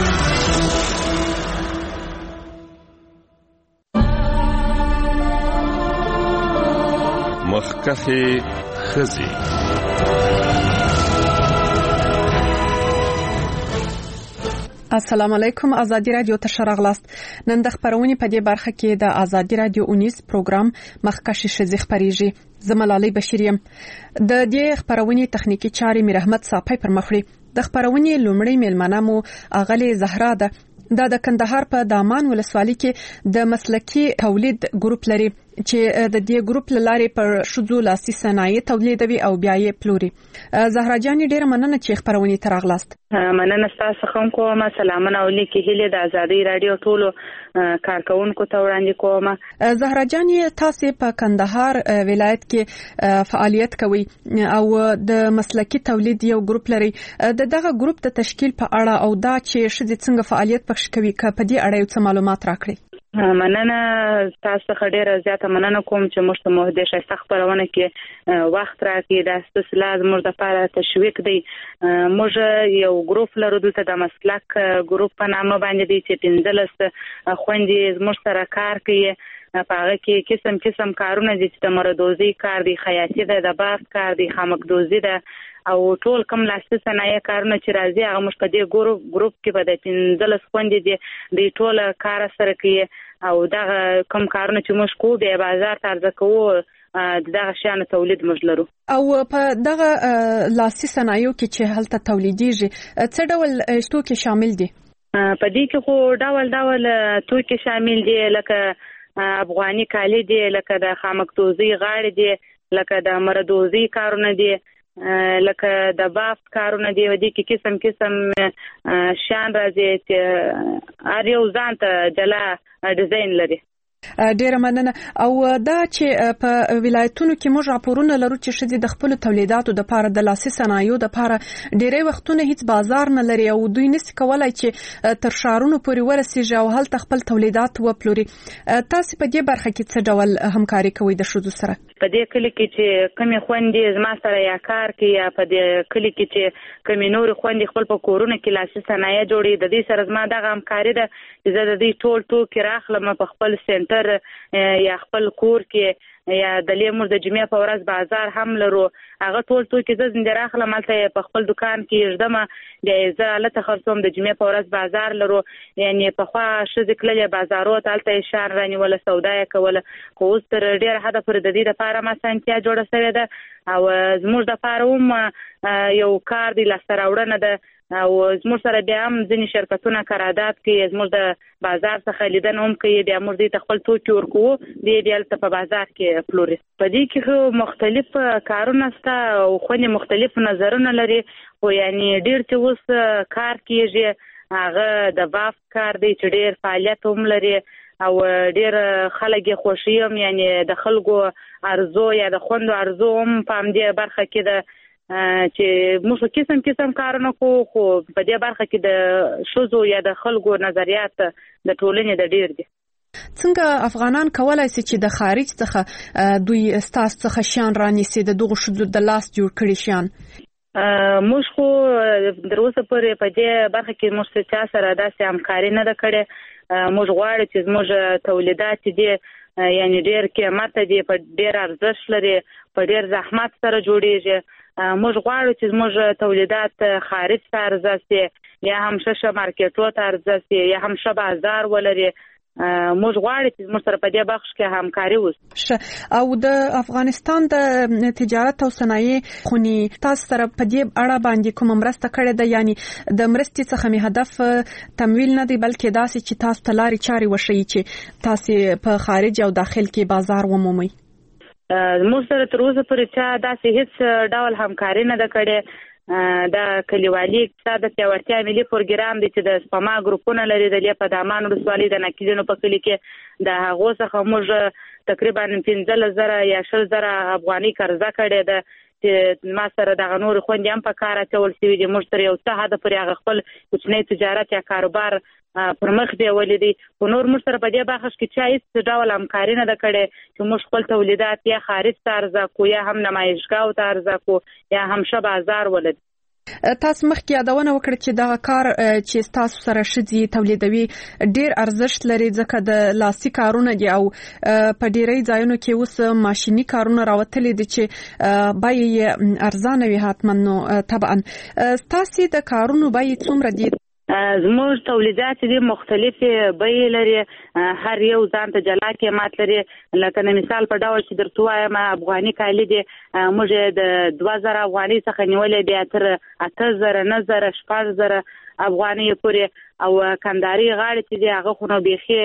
مخکخي خزي السلام علیکم. ازادي رادیو ته شراغلاست. نن د خبرونې په دې برخه کې د ازادي رادیو اونیس پروګرام مخکشي شزي خبريږي. زملالي بشریم د دې خبرونې تخنیکی چارې میر احمد صافی پر مخړي. د خبرونې لومړی میلمنه مو اغلی زهرا ده. دا د کندهار په دامان ولسوالۍ کې د مسلکي تولید ګروپ لري چې د دې ګروپ لارې پر شذو لاسي صنایع تولیدوي او بیا یې پلوري. زهرا جان ډیره مننه چې خبرونه تراغلاست. مننه تاسو خو کوم سلامونه او لیکي هله د ازادي رادیو ټولو کارکونکو ته وړاندې کوم. زهرا جان تاسو په کندهار ولایت کې فعالیت کوي او د مسلکي تولید یو ګروپ لري. د دغه ګروپ د تشکیل په اړه او دا چې شذ څنګه فعالیت پکښ کوي که په دې اړه یو معلومات راکړئ. مننه تاسو خډيره زیاته مننه کوم چې موږ ته مو د شایسته خبرونه کې وخت راکړي. د استثلاث موږ د لپاره تشویق دی. موږ یو ګروپ لرو دلته د مسلک ګروپ په نامه باندې دی چې پنځلس خوندې موږ سره کار کوي. په هغه کې قسم قسم کارونه دي چې د مردوزي کار دی، خیاطي ده، د باغ کار دی، خامکدوزي ده او ټول کوم لاسي صنایع کارونه چې راځي هغه موږ په دې ګروپ ګروپ کې په د پنځلس خوندې دي د ټول کار سره کوي او دا کوم کارونه چې موږ کوو به بازار ته عرضه کوو دغه شان تولید موږ لرو. او په دغه لاسي صنایعو کې چې هلته تولیديږي څه ډول توکي شامل دي؟ په دې کې خو ډول ډول توکي شامل دي لکه افغاني کالي دي، لکه د خامکدوزي غاړې دي، لکه د مردوزي کارونه دي، لکه د بافت کارونه دی. ودی کې قسم قسم شان راځي چې هر یو ځان ته جلا ډیزاین لري. ډیره مننه. او دا چې په ولایتونو کې موږ راپورونه لرو چې ښځې د خپل تولیداتو د لپاره د لاسي صنایعو د لپاره ډیره وختونه هیڅ بازار نه لري او دوی نشي کولای چې تر ښارونو پورې ورسیږي او هلته خپل تولیدات وپلوري. تاسو په دې برخه کې څه ډول همکاري کوئ د ښځو سره؟ په دې کلی کې چې کمی خوندې زما سره یا کار کوي یا په دې کلی کې چې کمی نور خوندې خپل په کورونه کې لاسي صنایع جوړي، د دې سره زما دغه همکاري ده چې زه د دې ټول توکي راخلم په خپل سنټر یا خپل کور کې یا د لیمور د جمعې په ورځ بازار هم لرو. هغه ټول توکي زه زنده راخلم هلته په خپل دکان کې ږدم، بیا زه هلته خرڅوم. د جمعې په ورځ بازار لرو، یعنی پخوا ښځې تللې بازارو ته هلته یې شیان رانیوله، سودا یې کوله، خو اوس تر ډېره حده پورې د دې دپاره هم اسانتیا جوړه شوې ده او زموږ دپاره هم یو کار دی، لاسته راوړنه ده او زموږ سره بیا هم ځینې شرکتونه قرارداد کوي، زموږ د بازار څخه لیدنه هم کوي، بیا موږ دې ته خپل توکي ورکوو، دی بیا هلته په بازار کې پلوري. په دې کې مختلف کارونه شته او خوندې مختلف نظرونه لري، خو یعنی ډېر چې اوس کار کېږي هغه د باف کار دی چې ډېر فعالیت هم لري او ډېر خلک یې خوښي هم، یعنی د خلکو ارزو یا د خوندو ارزو هم په همدې برخه کې ده چې موږ قسم قسم کارونه کوو، خو په دې برخه کې د ښځو یا د خلکو نظریات د ټولنې د ډېر دي. څنګه افغانان کولای شي چې د خارج څخه دوی ستاسو څخه شیان رانیسي، د دغه ښځو د لاس جوړ کړي شیان؟ موږ خو تر اوسه پورې په دې برخه کې موږ چا سره داسې همکاري نه ده کړې. موږ غواړو چې زموږ تولیدات دي یعنی ډېر قیمت دي، په ډېر ارزښت لري، په ډېر زحمت سره جوړیږي. موږ غواړو چې زموږ تولیدات خارج ته عرضه شي یا هم ښه مارکیټو ته عرضه شي یا هم ښه بازار ولري. موږ غواړو چې موږ سره په دې بخش کې همکاري وشي. او د افغانستان د تجارت او صنایع خونی تاسو سره په دې اړه باندې کوم مرسته کړې ده؟ یعنی د مرستې څخه می هدف تمویل نه دی بلکې داسې چې تاسو ته لارې چارې وشي چې تاسو په خارج او داخل کې بازار ومومئ. موږ سره تر اوسه پورې چا داسې هیڅ ډول همکاري نه ده کړې. د کلیوالي اقتصاد د پیاوړتیا ملي پروګرام دی چې د سپما ګروپونه لري، د لیپه دامان ولسوالۍ د نکیلینو په کلي کې د هغو څخه موږ تقریبا پنځلس زره یا شل زره افغانۍ قرضه کړې ده چې ما سره دغه نور خوندې هم په کار اچول شوي دي. موږ سره یو څه حده پورې هغه خپل کوچنی تجارت یا کاروبار پر مخ بیولې دي، خو نور موږ سره په دې بخش کې چا هېڅ ډول همکاري نه ده کړې چې موږ خپل تولیدات یا خارج ته عرضه کړو یا هم نمایشګاو ته عرضه کړو یا هم ښه بازار ولري. تاسو مخکې یادونه وکړه چې دا کار چې تاسو سره ښځې تولیدوي ډېر ارزښت لري ځکه د لاسي کارونه دي او په ډېری ځایونو کې اوس ماشیني کارونه راوتلي دي چې بیې یې ارزانه وي حتما. نو طبعا تاسو د کارونو بیې څومره دي؟ زموږ تولیدات دي مختلفې بیې لري، هر یو ځان ته جلا قیمت لري. لکه مثال په ډول چې درته وایم افغاني کالي دي موږ د دوه زره افغانۍ څخه نیولې بیا تر اته زره نه زره شپږ زره افغانۍ پورې، او کنداري غاړې چې دي هغه خو نو بیخي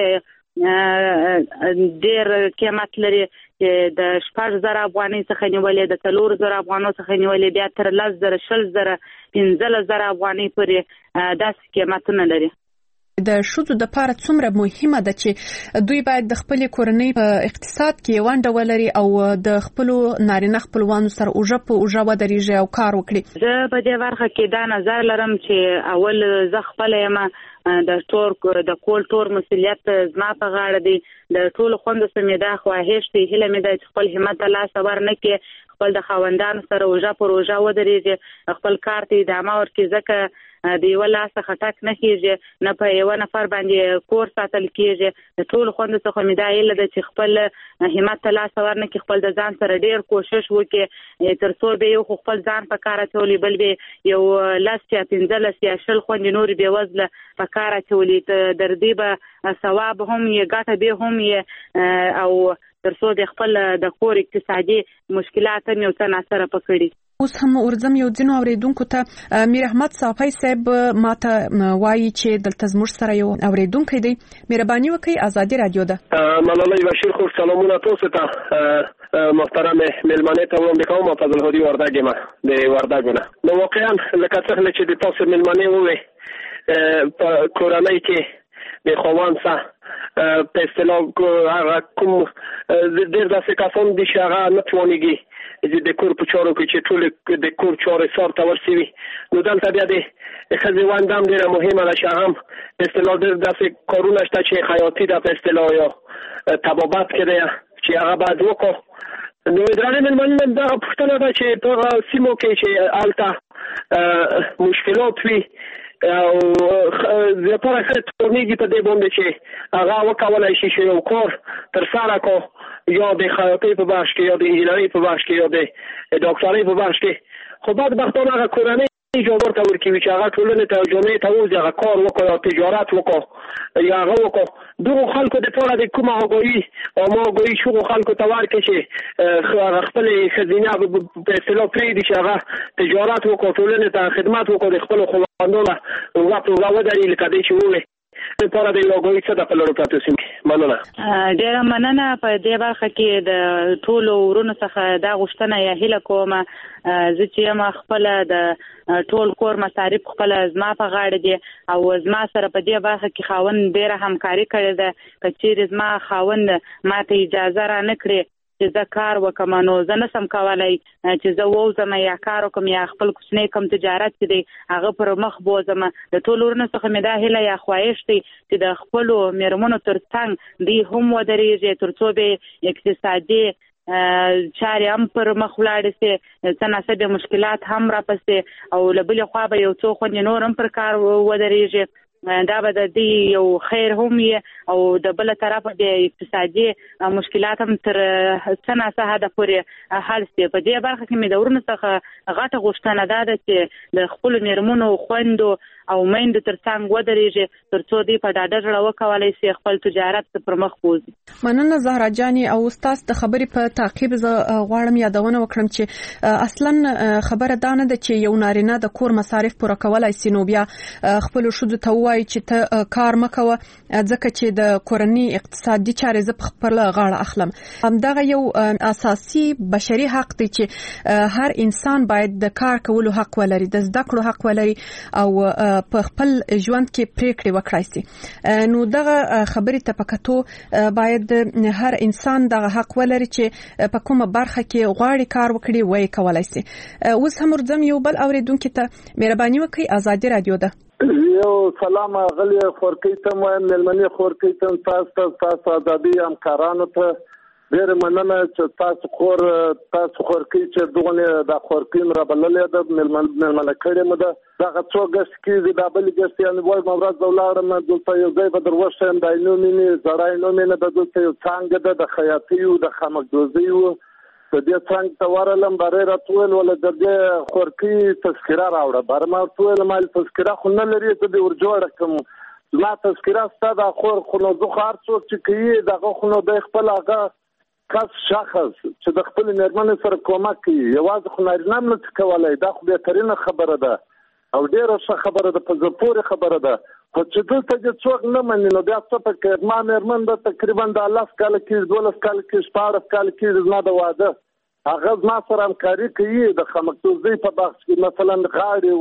ډېر قیمت لري چې د شپږ زره افغانۍ څخه نیولې د څلور زره افغانۍ څخه نیولې بیا تر لس زره شل زره پنځلس زره افغانۍ پورې داسې قیمتونه لري. د ښځو د لپاره څومره مهمه ده چې دوی باید د خپل کورنۍ په اقتصاد کې ونډه ولري او د خپل نارینه خپلوانو سره اوجه په اوجه ودرېږي او کار وکړي؟ زه په دې برخه کې دا نظر لرم چې اول زه خپل یم، د ټول د کول ټول مسؤلیت زما په غاړه دی، د ټول خوندو سمې دا خواهش دی هیله مې ده چې خپل همت لاس ور نه کې، خپل د خاوندانو سره اوجه پر اوجه ودرېږي، خپل کار ته ادامه ورکړي، ځکه د یو لاس خټک نه کېږي، نه په یو نفر باندې کور ساتل کېږي. د ټول خوندو څخه مې دا هیله ده چې خپل همت لاس ور نه کې، خپل د ځان سره ډېر کوشش وکړي تر څو به یو خپل ځان په کار اچولي، بل به یو لس یا پنځلس یا شل خوندې نورې بې وزله په کار اچولي، در دې به ثواب هم یې ګټه به هم یې او تر څو د خپل د کور اقتصادي مشکلات هم یو څه ناسره پکړي. اوس هم ورځم یو ځینو اوریدونکو ته میر احمد صافی صاحب ماته وایي چې دلته زموږ سره یو اوریدونکی دی. مهرباني وکړئ، ازادي رادیو ده. ملالۍ بشیر خوش سلامونه تاسو ته محترم ملمنه ته وړاندې کوم. فضل هدي وردګ ما د وردګ نه. نو واقعا لکه څنګه چې د تاسو ملمنه وې په کورنۍ کې د خوان سره په اصطلاح هغه کوم ډېر داسې کسان دي چې هغه نه توانېږي د کور په چارو کې چې ټول د کور چارې سر ته ورسوي. نو دلته بیا د ښځې ونډه هم ډېره مهمه ده چې هغه هم په اصطلاح ډېر داسې کارونه شته چې حیاتي ده په اصطلاح یا طبابت کې دی چې هغه باید وکړو. نو درانه مېلمنو دغه پوښتنه ده چې په هغه سیمو کې چې هلته مشکلات وي او زیاتره خلک تورنېږي په دې باندې چې هغه وکولی شي چې یو کار ترسره کړو یا د خیاطۍ په بخش کې یا د انجینرۍ په بخش کې یا د ډاکټرۍ په بخش کې. خو بدبختانه هغه کورنۍ اجازه ورته ورکوي چې هغه ټولنې ته جامعې ته وځي هغه کار وکړو یا تجارت وکړو یا هغه وکړو. دغو خلکو دپاره د کومه آګاهي عامه آګاهي چې هغو خلکو ته ورکړي چې هغه خپلې ښځینه په اصطلاح پرېږدي چې هغه تجارت وکړو ټولنې ته خدمت وکړو د خپلو خاوندانو نه په وغه ودرېږي لکه دی چې ووایي لپاره د لوګوي څه د پلوړو پاتې سیم. مننه. ډیره مننه. په دې برخه کې د ټولو ورونو څخه دا غوښتنه یا هیله کوم زه چې یم خپل د ټول کور مصارف خپل زما په غاړه دي او زما سره په دې برخه کې خاوند ډیره همکاري کړې ده. که چیرې زما خاوند ماته اجازه را نه کړي چې زه کار وکم نو زه نسم کولی چې زه ووځم یا کار وکم یا خپل کوچنی کم تجارت چې دی هغه پر مخ بوځم. د ټولو ورونو څخه مې دا هیله یا خواهش دی چې د خپلو مېرمنو تر څنګ دوی هم ودرېږي تر څو به اقتصادي چارې هم پر مخ ولاړې سي څه ناڅه به مشکلات هم راپسې او له بلې خوا به یو څو خوندې نور هم پر کار ودرېږي. دا به د دې یو خیر هم وي او د بله طرفه د اقتصادي مشکلات هم تر څه ناڅه حده پورې حل سي. په دې برخه کې مې د ورونو څخه غټه غوښتنه دا ده چې د خپلو مېرمنو خویندو او میندو تر څنګ ودرېږي تر څو دوی په ډاډه زړه وکولی سي خپل تجارت پر مخ بوځي. مننه زهرا جانې. او ستاسو د خبرې په تعقیب زه غواړم یادونه وکړم چې اصلا خبره دا نه ده چې یو نارینه د کور مصارف پوره کولی سي نو بیا خپلو ښځو ته وایي چې ته کار مه کوه ځکه چې د کورنۍ اقتصادي چارې زه په خپله غاړه اخلم. همدغه یو اساسي بشري حق دی چې هر انسان باید د کار کولو حق ولري، د زده کړو حق ولري او په خپل ژوند کې پریکړې وکړای شي. نو دغه خبرې ته پکتو باید هر انسان دغه حق ولري چې په کومه برخه کې غواړي کار وکړي وایي کولای شي. اوس هم ورځم یو بل اوریدونکو ته مهرباني وکړئ. آزادي رادیو ده. یو سلام غلی خورکی ته مې ملمنې خورکی ته تاسو تاسو آزادي همکارانو ته ډېر مننه چې تاسو خور تاسو خورکی چې دغه د خورکی را بللې ده ملمنه کړې مده دغه څو ګست کې د بل ګست یعنی وای مورز دولارم دلته یو ځای به دروښم د نو مینې زړای نو مینې د دلته یو څنګه د خیاطي او د خامکدوزي او په دې څنګه تورلم بارې راتول ول د دې خورکی تذکره راوړه برما ټول مال تذکره خو نه لري ته د ورجوړه کوم لا تذکره ستاسو خور خو نو زه خار څوک چې کوي دغه خو نو د خپل هغه کس شخص چې د خپل مېرمن سره کومک کوي یوازې خو نارینه نه کولای دا خو به ترینه خبره ده او ډیره ښه خبره ده په زپوري خبره ده خو چې دلته چې څوک نه مني نو بیا څه پکې ما مېرمن د تقریبا د الله کال کې دولس کال کې شپږ کال کې زما د واده هغه زما سره همکاري کوي د خامکدوزي په بخش کې مثلا غاړې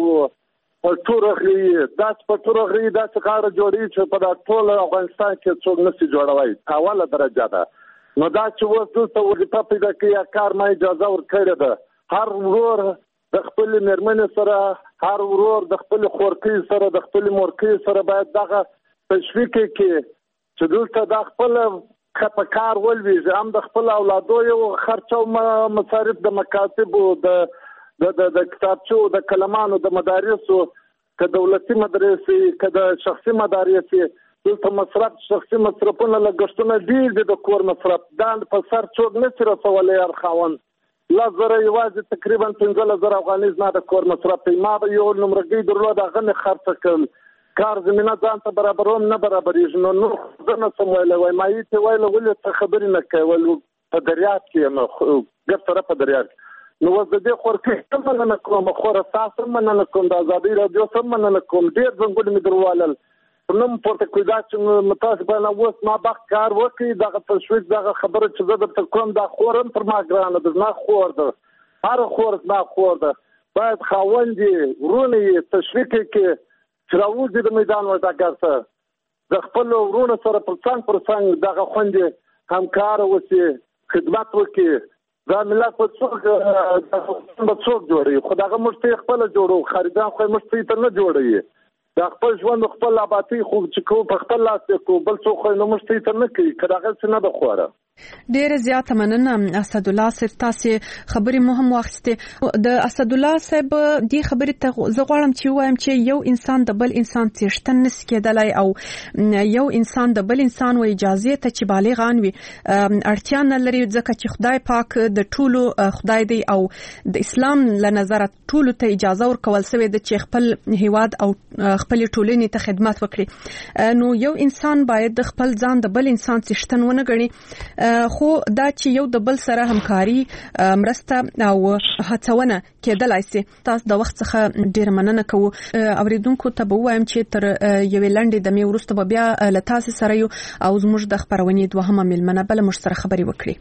او ټورغي داس په ټورغي داس غاړه جوړي چې په ټول افغانستان کې څوک نشي جوړوي اوله درجه ده. نو دا چې وځو ته ورته پیدا کې کار ما اجازه ورکړه ده هر ورور د خپل مېرمن سره هر ورور د خپل خورکی سره د خپل مورکی سره باید دغه تشویق کې چې دلته د خپل کار ولوي هم د خپل اولادو یو خرچ او مصارف د مکاتب او د د د کتابچو د کلمانو د مدارسو ک دولتي مدرسې ک د شخصي مدارسې دلته مصرف شخصي مصرفونه لګښتونه ډیر د کور مصرف دان په سر څوک نه سره سوالې ارخاون لا زره یوازې تقریبا پنځه زره افغانۍ زما د کور مصرف دی. ما به یو نمرګي درلود هغه نه خرڅ کړل کار زمينه ځان ته برابروم نه برابرېږي نو نو زه نه سم ویلی وای ما یې ته ویله ولې څه خبرې نه کوې ول په دریاب کې یم ګپ سره په دریاب کې نو اوس د دې خورکۍ هم مننه کوم خوره تاسو هم مننه کوم د ازادۍ راډیو هم مننه کوم ډېر ځنګلونه مې درولل نوم پورته کوي دا چې متاسفانه اوس ما بخت کار وکړي دغه تشویق دغه خبره چې زه درته کوم دا خورم پر ما ګرانه ده زما خور ده هر خور زما خور ده باید خاوند یې ورونه یې تشویق یې کړي چې راوځي د میدان وردګر ته د خپل ورونو سره پر څنګ پر څنګ دغه خوندې همکار اوسي، خدمت وکړي. دا ملت په څوک په څوک جوړي، خو دغه موږ ته خپل جوړو، خریدان خو موږ ته نه جوړي. دا خپل ژوند خپل آبادی خو چې کو په خپل لاس کې بل څوک خو نه موږ ته نه کوي، کله څه نه بخوره. ډیر زیات مننه اسد الله صاحب، تاسو خبرې مهم واخیسته. د اسد الله صاحب دی خبرې ته زه غواړم چې وایم چې یو انسان د بل انسان څښتن نس کېدلای، او یو انسان د بل انسان و اجازه ته چې بالغان وي اړتیا نه لري، ځکه چې خدای پاک د ټولو خدای دی، او د اسلام له نظر ټولو ته اجازه ورکول شوی د چې خپل هیواد او خپل ټولنې ته خدمت وکړي. نو یو انسان باید د خپل ځان د بل انسان څښتن ونه ګڼي، خو دا چې یو د بل سره همکاري، مرسته او هڅونه کېدلای شي. تاسو د وخت څخه ډیر مننه کوو. اوریدونکو ته به وایم چې تر یوې لنډې دمې وروسته به بیا له تاسو سره یو او زموږ د خبرونې دوهمه مېلمنه بل موږ سره خبرې وکړي.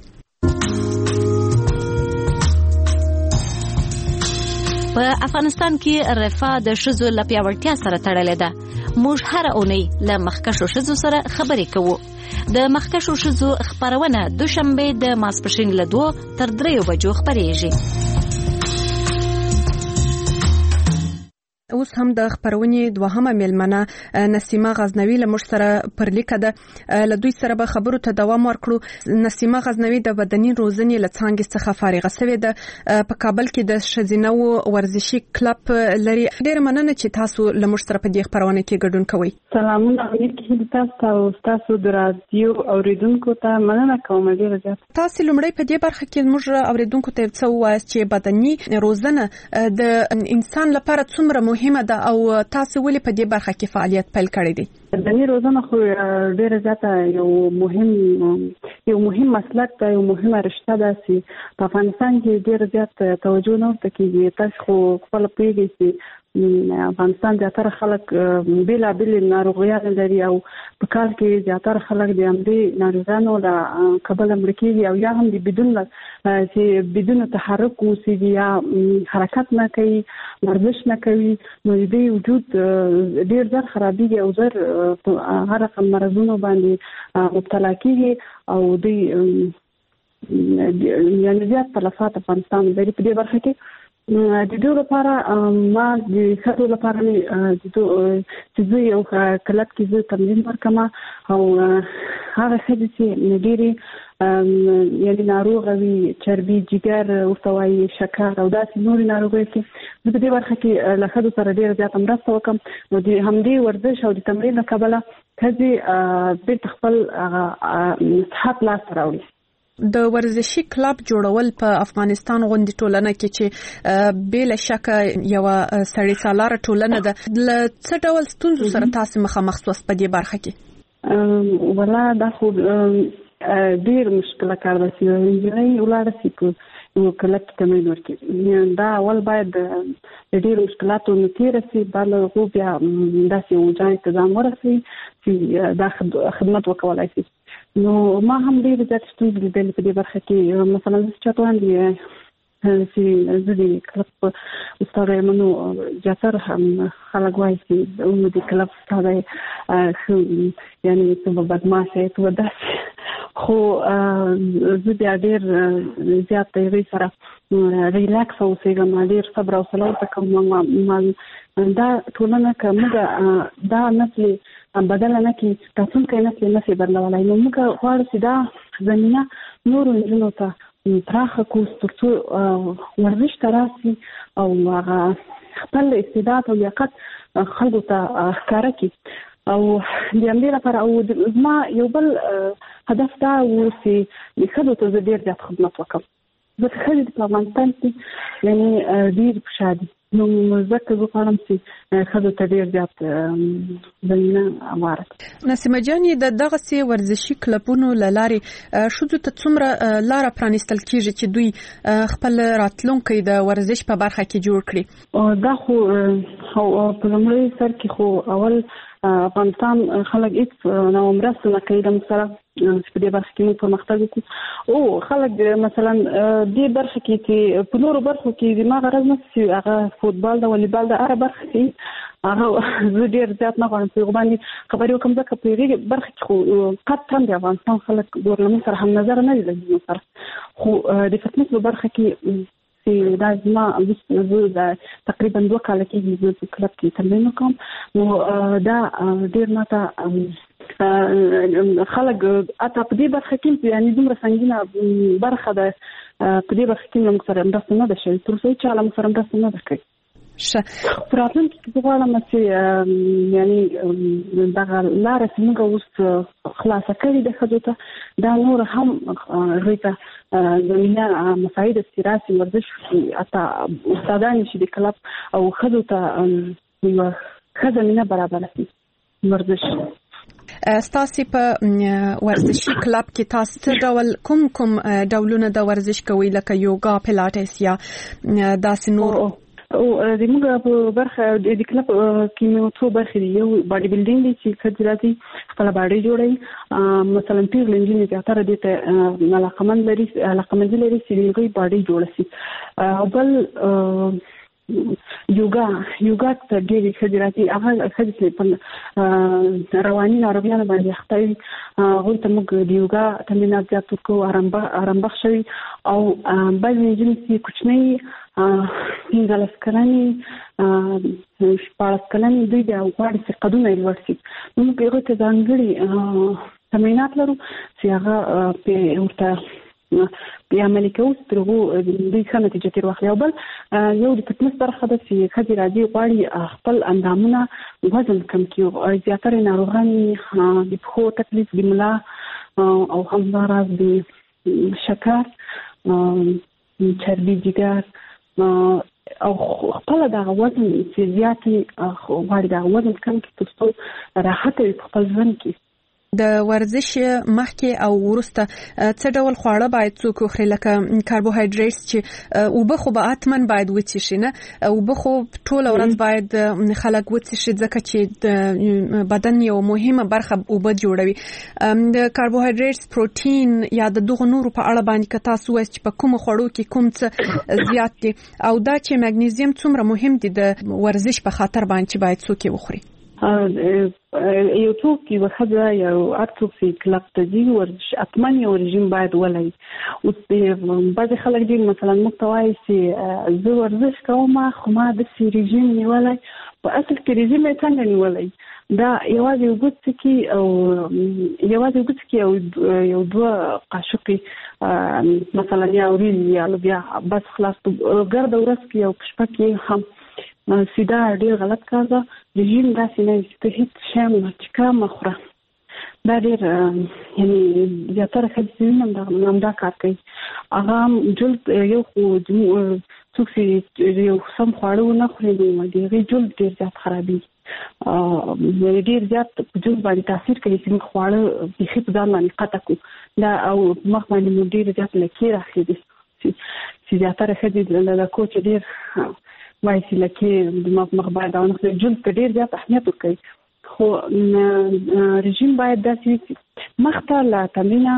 په افغانستان کې رفاه د ښځو له پیاوړتیا سره تړلې ده. موږ هر اونۍ له مخکښو ښځو سره خبرې کوو. د مخکښو ښځو خبرونه دوشنبه د ماسپښین له دوه تر دریو بجو خبرېږي. اوس هم د خبرونې دوهمه مېلمنه نسیمه غزنوي له موږ سره پر لیکه ده. له دوی سره به خبرو ته دوام ورکړو. نسیمه غزنوي د بدني روزنې له څانګې څخه فارغه شوې ده. په کابل کې د ښځینه ورزشي کلب لري. ډېر مننه چې تاسو له موږ سره په دې خبرونه کې ګډون کوئ. سلامونه علیکم تاسو او تاسو د رادیو اوریدونکو ته مننه کوم. ډېر زیات تاسو لومړی په دې برخه کې موږ اوریدونکو ته څه وایاست چې بدني روزنه د انسان لپاره څومره مهمه ده او تاسو ولې په دې برخه کې فعالیت پیل کړی دی؟ بدني روزنه خو ډېر زیاته یو مهم یو مهم مسلک دی، یو مهمه رشته ده چې په افغانستان کې ډېر زیات توجه نه ورته کېږي. تاسو خو خپل پوهیږئ چې افغانستان زیاتره خلک بېلابېلې ناروغیانې لري او په کال کې زیاتره خلک د همدې ناروغیانو له کبله مړه کېږي، او یا هم د بدون چې بدون تحرک اوسېږي یا حرکت نه کوي، ورزش نه کوي، نو د دې وجود ډېر زر خرابېږي او زر هر رقم مرضونو باندې مبتلا کېږي او دوی یعنې زیات تلفات افغانستان لري. په دې برخه کې د دې لپاره ما د ښځو لپاره چې زه یو کلب کې زه تمرین ورکوم، او هغه ښځې چې ډېرې یعنې ناروغه وي، چربي، جګر ورته وایي، شکر او داسې نورې ناروغۍ کې زه په دې برخه کې له ښځو سره ډېره زیاته مرسته وکړم. نو د همدې ورزش او د تمرین له کبله ښځې بېرته خپل صحت لاسته راوړي. د ورزشي کلب جوړول په افغانستان غونډې ټولنه کې چې بلا شک یو سړی سالار ټولنه ده، له څه ډول ستونزو سره تاسو مخامخ سوست په دې برخه کې؟ ولا دا خو ډیر مشکله کار ده چې انجنیری ولاړه سي کو یو کلب تمرین ورکړي. دا اول باید د ډیرو مشکلاتو نه تیر سي، بل خو بیا داسې یو ځای ته ځان ورسوي چې دا خدمت وکولای شي. نو ما هم ډېر زیات ستونزې لیدلې په دې برخه کې. مثلا زه چاته وایم چې زه د کلب استاد یم، نو زیاتره خلک وایي چې نو د کلب استاد یعنې ته به بدماشه یې، ته به داسې، خو زه بیا ډېر زیات د هغوی سره ریلاکس اوسېږم، ډېر صبر او حوصله ورته کوم. دا ټولنه که موږ دا نسل بدله نه کړي، راتلونکی نسل نشي بدلولی، نو موږ غواړو چې دا زمینه نورو نجونو ته پراخه کړو تر څو ورزش ته راسي او هغه خپل استعداد او لیاقت خلکو ته ښکاره کړي. او د همدې لپاره او زما یو بل هدف دا و چې د ښځو ته زه ډېر زیات خدمت وکړم، ځکه ښځې په افغانستان کې یعنې ډېر په شا دي. نو ځکه زه غواړم چې ښځو ته ډېر زیات زمینه هواره کړي. نسیمه جانې د دغسې ورزشي کلبونو له لارې ښځو ته څومره لاره پرانیستل کېږي چې دوی خپل راتلونکی د ورزش په برخه کې جوړ کړي؟ دا خو په لومړي سر کې خو اول افغانستان خلک هېڅ نه مرسته نه کوي د موږ سره، په دې برخه کې موږ پرمختګ وکړو او خلک مثلا دې برخه کې چې په نورو برخو کې د ما غرض نه چې هغه فوتبال د والیبال د هر برخه کې هغه زه ډېر زیات نه غواړم چې باندې خبرې وکم ځکه په دې برخه کې خو قطعا د افغانستان خلک ورلمه سره هم نظر نه لري سره خو د فتنس په برخه کې چې دا زما زه تقریبا دوه کال کې زه په کلب کې تمرین کوم نو دا ډېر ماته خلک اته په دې برخه کې یعنی دومره سنگینه برخه ده په دې برخه کې موږ سره مرسته نه ده شوې تر څو چې عالم سره مرسته نه ده کړې ښه پراتون کې غواړم چې یعنی دا لار چې موږ اوس خلاصه کړې ده خو ته دا نور هم غوښته زمينه مساعد سیاسي ورزش اته استادان شي د کلب او خدو ته یو خدمه برابر شي ورزش ستاسو په ورزشي کلب کې تاسو څه ډول کوم کوم ډولونه د ورزش کوي لکه یوګا پیلاټس یا داسې نور او د موږ په برخه د کلب کې نو څو برخې دي یو باډي بلډینګ دي چې خدراتي خپل باډي جوړي مثلا پیر لنجینې چې تر دې ته علاقمند لري علاقمند لري چې یوګي باډي جوړ شي او بل یوګا یوګا ته ډېری خدراتي هغه خدای په رواني ناروغیانو باندې اخته هغه ته موږ د یوګا تمرینات زیات کوو آرام آرام بخښوي او بل جنسي کوچنی پنځلس کلنی شپږ کلنی دوی د غواړي چې قدونه یې لوړ شي موږ هغه ته ځانګړي تمرینات لرو چې هغه په ورته په عملي کوو ترغو د ښه نتیجه تر واخلي او بل یو د فټنس برخه ده چې خځې راځي غواړي خپل اندامونه وزن کم کړي زیاتره ناروغان د پښو تکلیف د ملا او همداراز د شکر چربي جګر او خپل د وزن چې زیاتې غواړي د وزن کم کړي ترڅو راحت په خپل ژوند کې د ورزش مخکې او وروسته څه ډول خواړه باید څوک وخوري لکه کاربوهایډریټس چې اوبه خو به اتمن باید وڅښي نه اوبه خو ټول ورځ باید خلک وڅښي ځکه چې د بدن یو مهمه برخه اوبه جوړوي د کاربوهایډریټس پروتین یا د دغه نورو په اړه باندې که تاسو وایئ چې په کوم خوړو کې کوم څه زیات دي او دا چې مګنیزیم څومره مهم دي د ورزش په خاطر باندې باید څوک وخوري یو څوک یو خدای یو ارڅوک چې کلب ته ځي ورزش اتمن یو رژیم باید ولای او بعض خلک دي مثلا متوای چې زه ورزش کوم خو ما د سی رژیم نیولای په اصل کې رژیم څنګه نیولای دا یوازې یو ګوت کې او یوازې یو ګوت کې یو یو دوه قاشقې مثلا یا ورین یا بیا بس خلاص ګرد ورځ کې یو شپه کې هم سیدا ډیر غلط کار ده رژیم داسې نه چې هیڅ شی چې کم خوره دا ډیر یعنی زیاتره خلک هم دا کار کوي هغه جلد یو خو څوک چې یو سم خواړه ونه خوري نو د هغې جلد ډیر زیات خرابېږي ډیر زیات په جلد باندې تاثیر کوي چې موږ خواړه بیخي په ځان باندې قطع کړو دا او مخ باندې مو ډیر زیات لکې راخلي چې زیاتره ښځې له کوچ ډیر وایي چې لکې د مخ باید او نو جلد ته ډیر زیات اهمیت ورکوي خو رژیم باید داسې وي چې مخ ته له تمرینه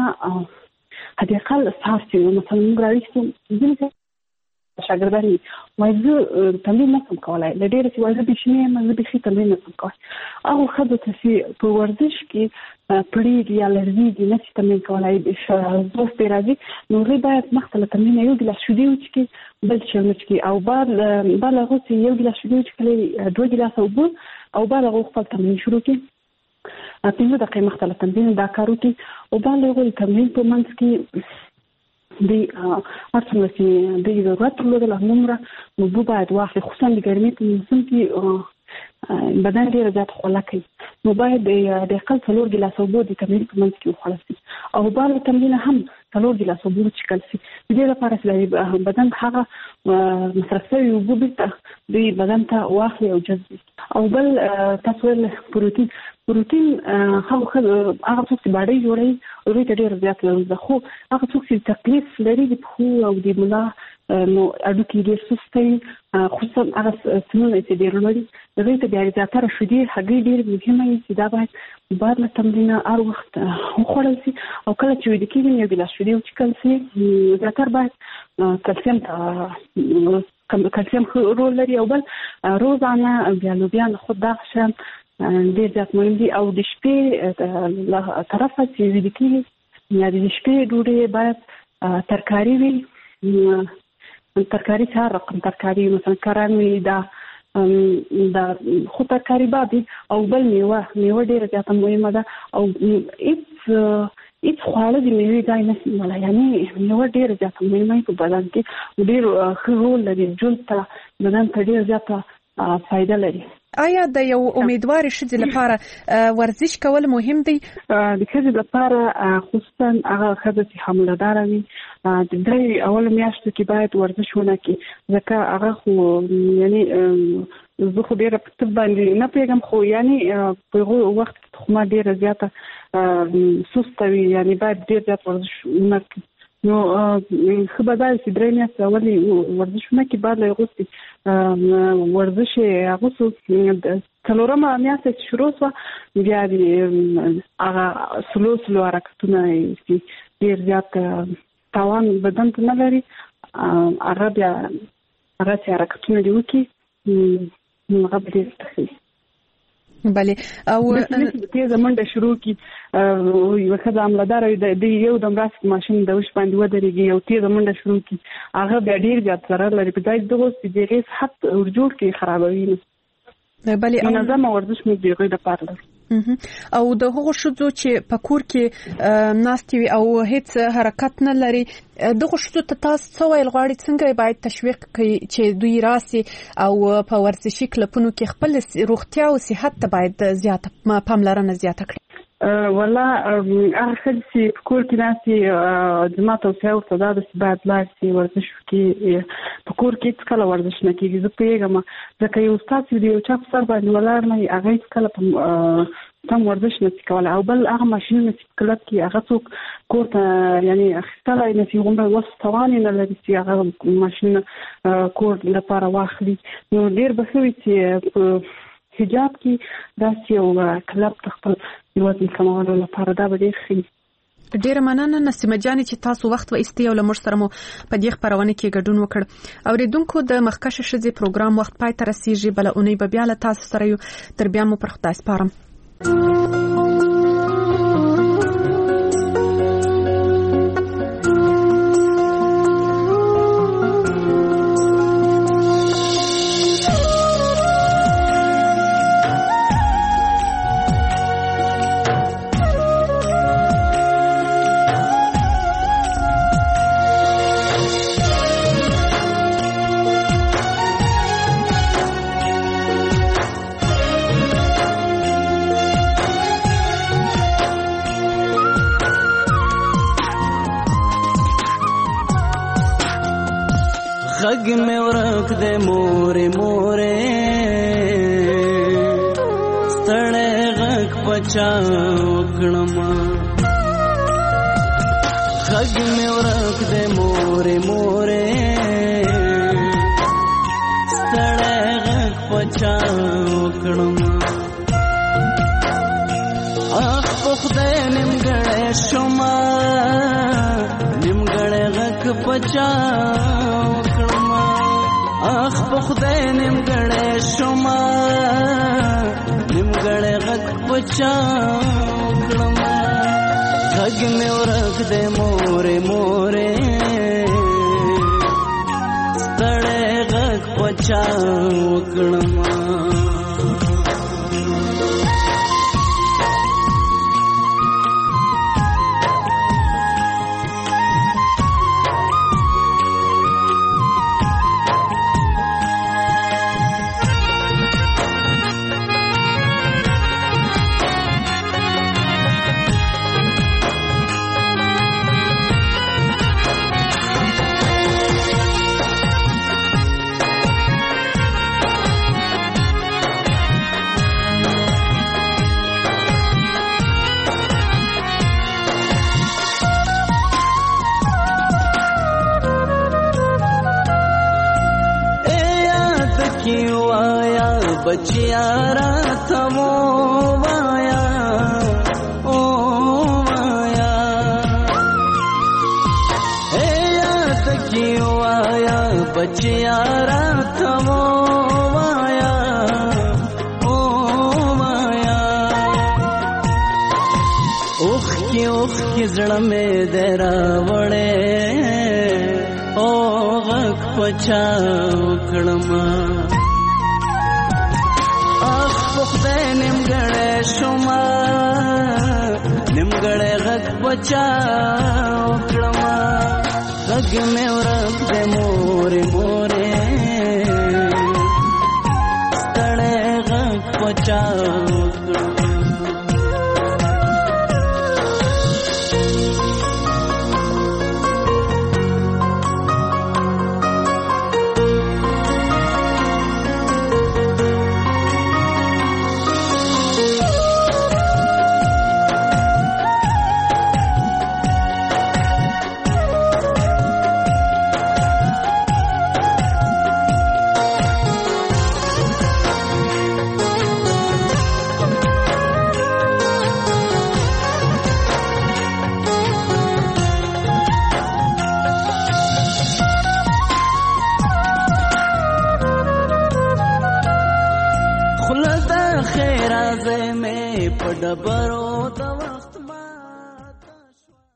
حداقل سهار چې مثلا موږ راویښتو ځینې شاګردان وایي زه تمرین نه شم کولی له ډېره چې وایي زه بېشمې یم زه بیخي تمرین نه شم کولی هغو ښځو ته چې په ورزش کې پړېږي یا لړزېږي نه شي تمرین کولی ضعف پرې راځي نو هغوی باید مخته له تمرینه یو ګیلاس شیدې وڅښي بل شی ونه څښي او بعد بعد له هغو چې یو ګیلاس شیدې وڅښلې دوه ګیلاسه اوبه او بعد له هغو خپل تمرین شروع کړي پنځه دقیقې مخته له تمرین دا کار وکړي او بعد له هغو د تمرین په منځ کې د هر څومره چې د ضرورت درلودل هغومره اوبه باید واخلي خصوصا د ګرمۍ په موسم کې بدن ډېره زیات خوله کوي نو باید د اقل څلور ګیلاسه اوبه د تمرین په منځ کې وخوړل شي او بعد له تمرینه هم څلور ګیلاسه اوبه وڅښل شي د دې لپاره چې د بدن هغه مصرف شوي اوبه بېرته دوی بدن ته واخلي او جذب او بل تاسو ویل پروتین پروتین هغه هغه څوک چې باډي جوړوي هغوی ته ډېر زیات ضرورت ده خو هغه څوک چې تکلیف لري د پښو او د ملا نو اډوکي ډېر سست وي خصوصا هغه سنونه چې ډېر لوړ دي هغوی ته بیا زیاتره شیدې هګۍ ډېر مهمه وي چې دا باید بعد له تمرین هر وخت وخوړل شي او کله چې ویده کېږي یو ګیلاس شیدې وڅښل شي. زیاتر باید کلسیم کلسیم رول لري. او بل روزانه بیا لوبیا خود دغه شیان ډېر زیات مهم دي. او د شپې له طرفه چې ویده کېږي یا د شپې ډوډۍ باید ترکاري وي. ترکاري هر رقم ترکاري مثلا کران وي دا دا خو ترکاري بابي او بل میوه میوه ډېره زیاته مهمه ده. او هیڅ هیڅ خواړه د میوې ځای نه شي مولا. یعنې میوه ډېره زیاته مهمه په بدن کې ډېر ښه رول لري. جلد ته بدن ته ډېر زیاته فایده لري. آیا د یو امیدوارې ښځې لپاره ورزش کول مهم دی؟ د ښځې لپاره خصوصا هغه ښځه چې حامله داره وي د درې اولو میاشتو کې باید ورزش ونه کړي. ځکه هغه خو یعنې زه خو ډېره په طب باندې نه پوهېږم خو یعنې په هغو وخت کې تخمه ډېره زیاته سسته وي. یعنې باید ډېر زیات ورزش ونه کړي. نو ښه به دا چې درې میاشتې اولې ورزش ونه کړي. بعد له هغو چې ورزش یې اغوستو څلورمه میاشته چې شروع شوه بیا د هغه سلو سلو حرکتونه چې ډېر زیات تاوان بدن ته نه لري هغه بیا هغه چې حرکتونه دې وکړي هغه به ډېر ښه وي. بله او تیزه منډه شروع کی یو ښځه حامله داره وي د یو دم راسي ماشین د وش باندې ودرېږي یو تیزه منډه شروع کی هغه بیا ډېر زیات ضرر لري. په ځای دغه چې د هغې صحت ورجوړ کړي خرابوي. بله منظمه ورزش موږ د هغوی لپاره لرو. او د هغو ښځو چې په کور کې ناستې وي او هیڅ حرکت نه لري دغو ښځو ته تاسو څه ویل غواړئ څنګه باید تشویق کړئ چې دوی راسي او په ورزشي کلبونو کې خپل روغتیا او صحت ته باید زیاته پاملرنه زیاته کړي؟ والله هغه ښځې چې په کور کې ناستې زما توصیه ورته دا ده چې باید لاړ شي ورزش وکړي. په کور کې هېڅکله ورزش نه کېږي. زه پوهېږم ځکه یو استاد چې د یو چا په سر باندې ولاړ نه وي هغه هېڅکله سم ورزش نه شي کولی. او بل هغه ماشینونه چې په کلب کې هغه څوک کور ته یعنې اخیستلی نه شي غومره وس توان یې نه لري چې هغه ماشینونه کور لپاره واخلي. نو ډېر به ښه وي چې په حجاب کې داسې یو کلب د خپل د وزن کمولو لپاره دا به ډېر ښه وي. ډېره مننه نسیمه جانې چې تاسو وخت وایستئ او له موږ سره مو په دې خپرونه کې ګډون وکړ. اورېدونکو د مخکښې ښځې پروګرام وخت پای ته رسیږي. بله اونۍ به بیا له تاسو سره یو. تر بیا مو پر خدای سپارم. غږ مې ورک دې مورې مورې ستړی غږ پچا وکړم. غږ مې ورک دې مورې مورې ستړی غږ پچا وکړم. اخ په خدای نیمګړی شومه نیمګړی غږ پچا اخ په خدای نیمګړی شومه نیمګړی غږ پچا کړم. غږ مې ورک دی مورې مورې ستړی غږ پچا وکړم. بچیا راته مو وایا بچیا راته وایا او وایا اوخ کی اوخ کی زړه مې درا وړې او غک پچا وکړما اخ په خدای نیمګړې شوما نیمګړې غک پچا وکړما غږ مې ورک دې مورې مورې ستړې غږ پچا وکړما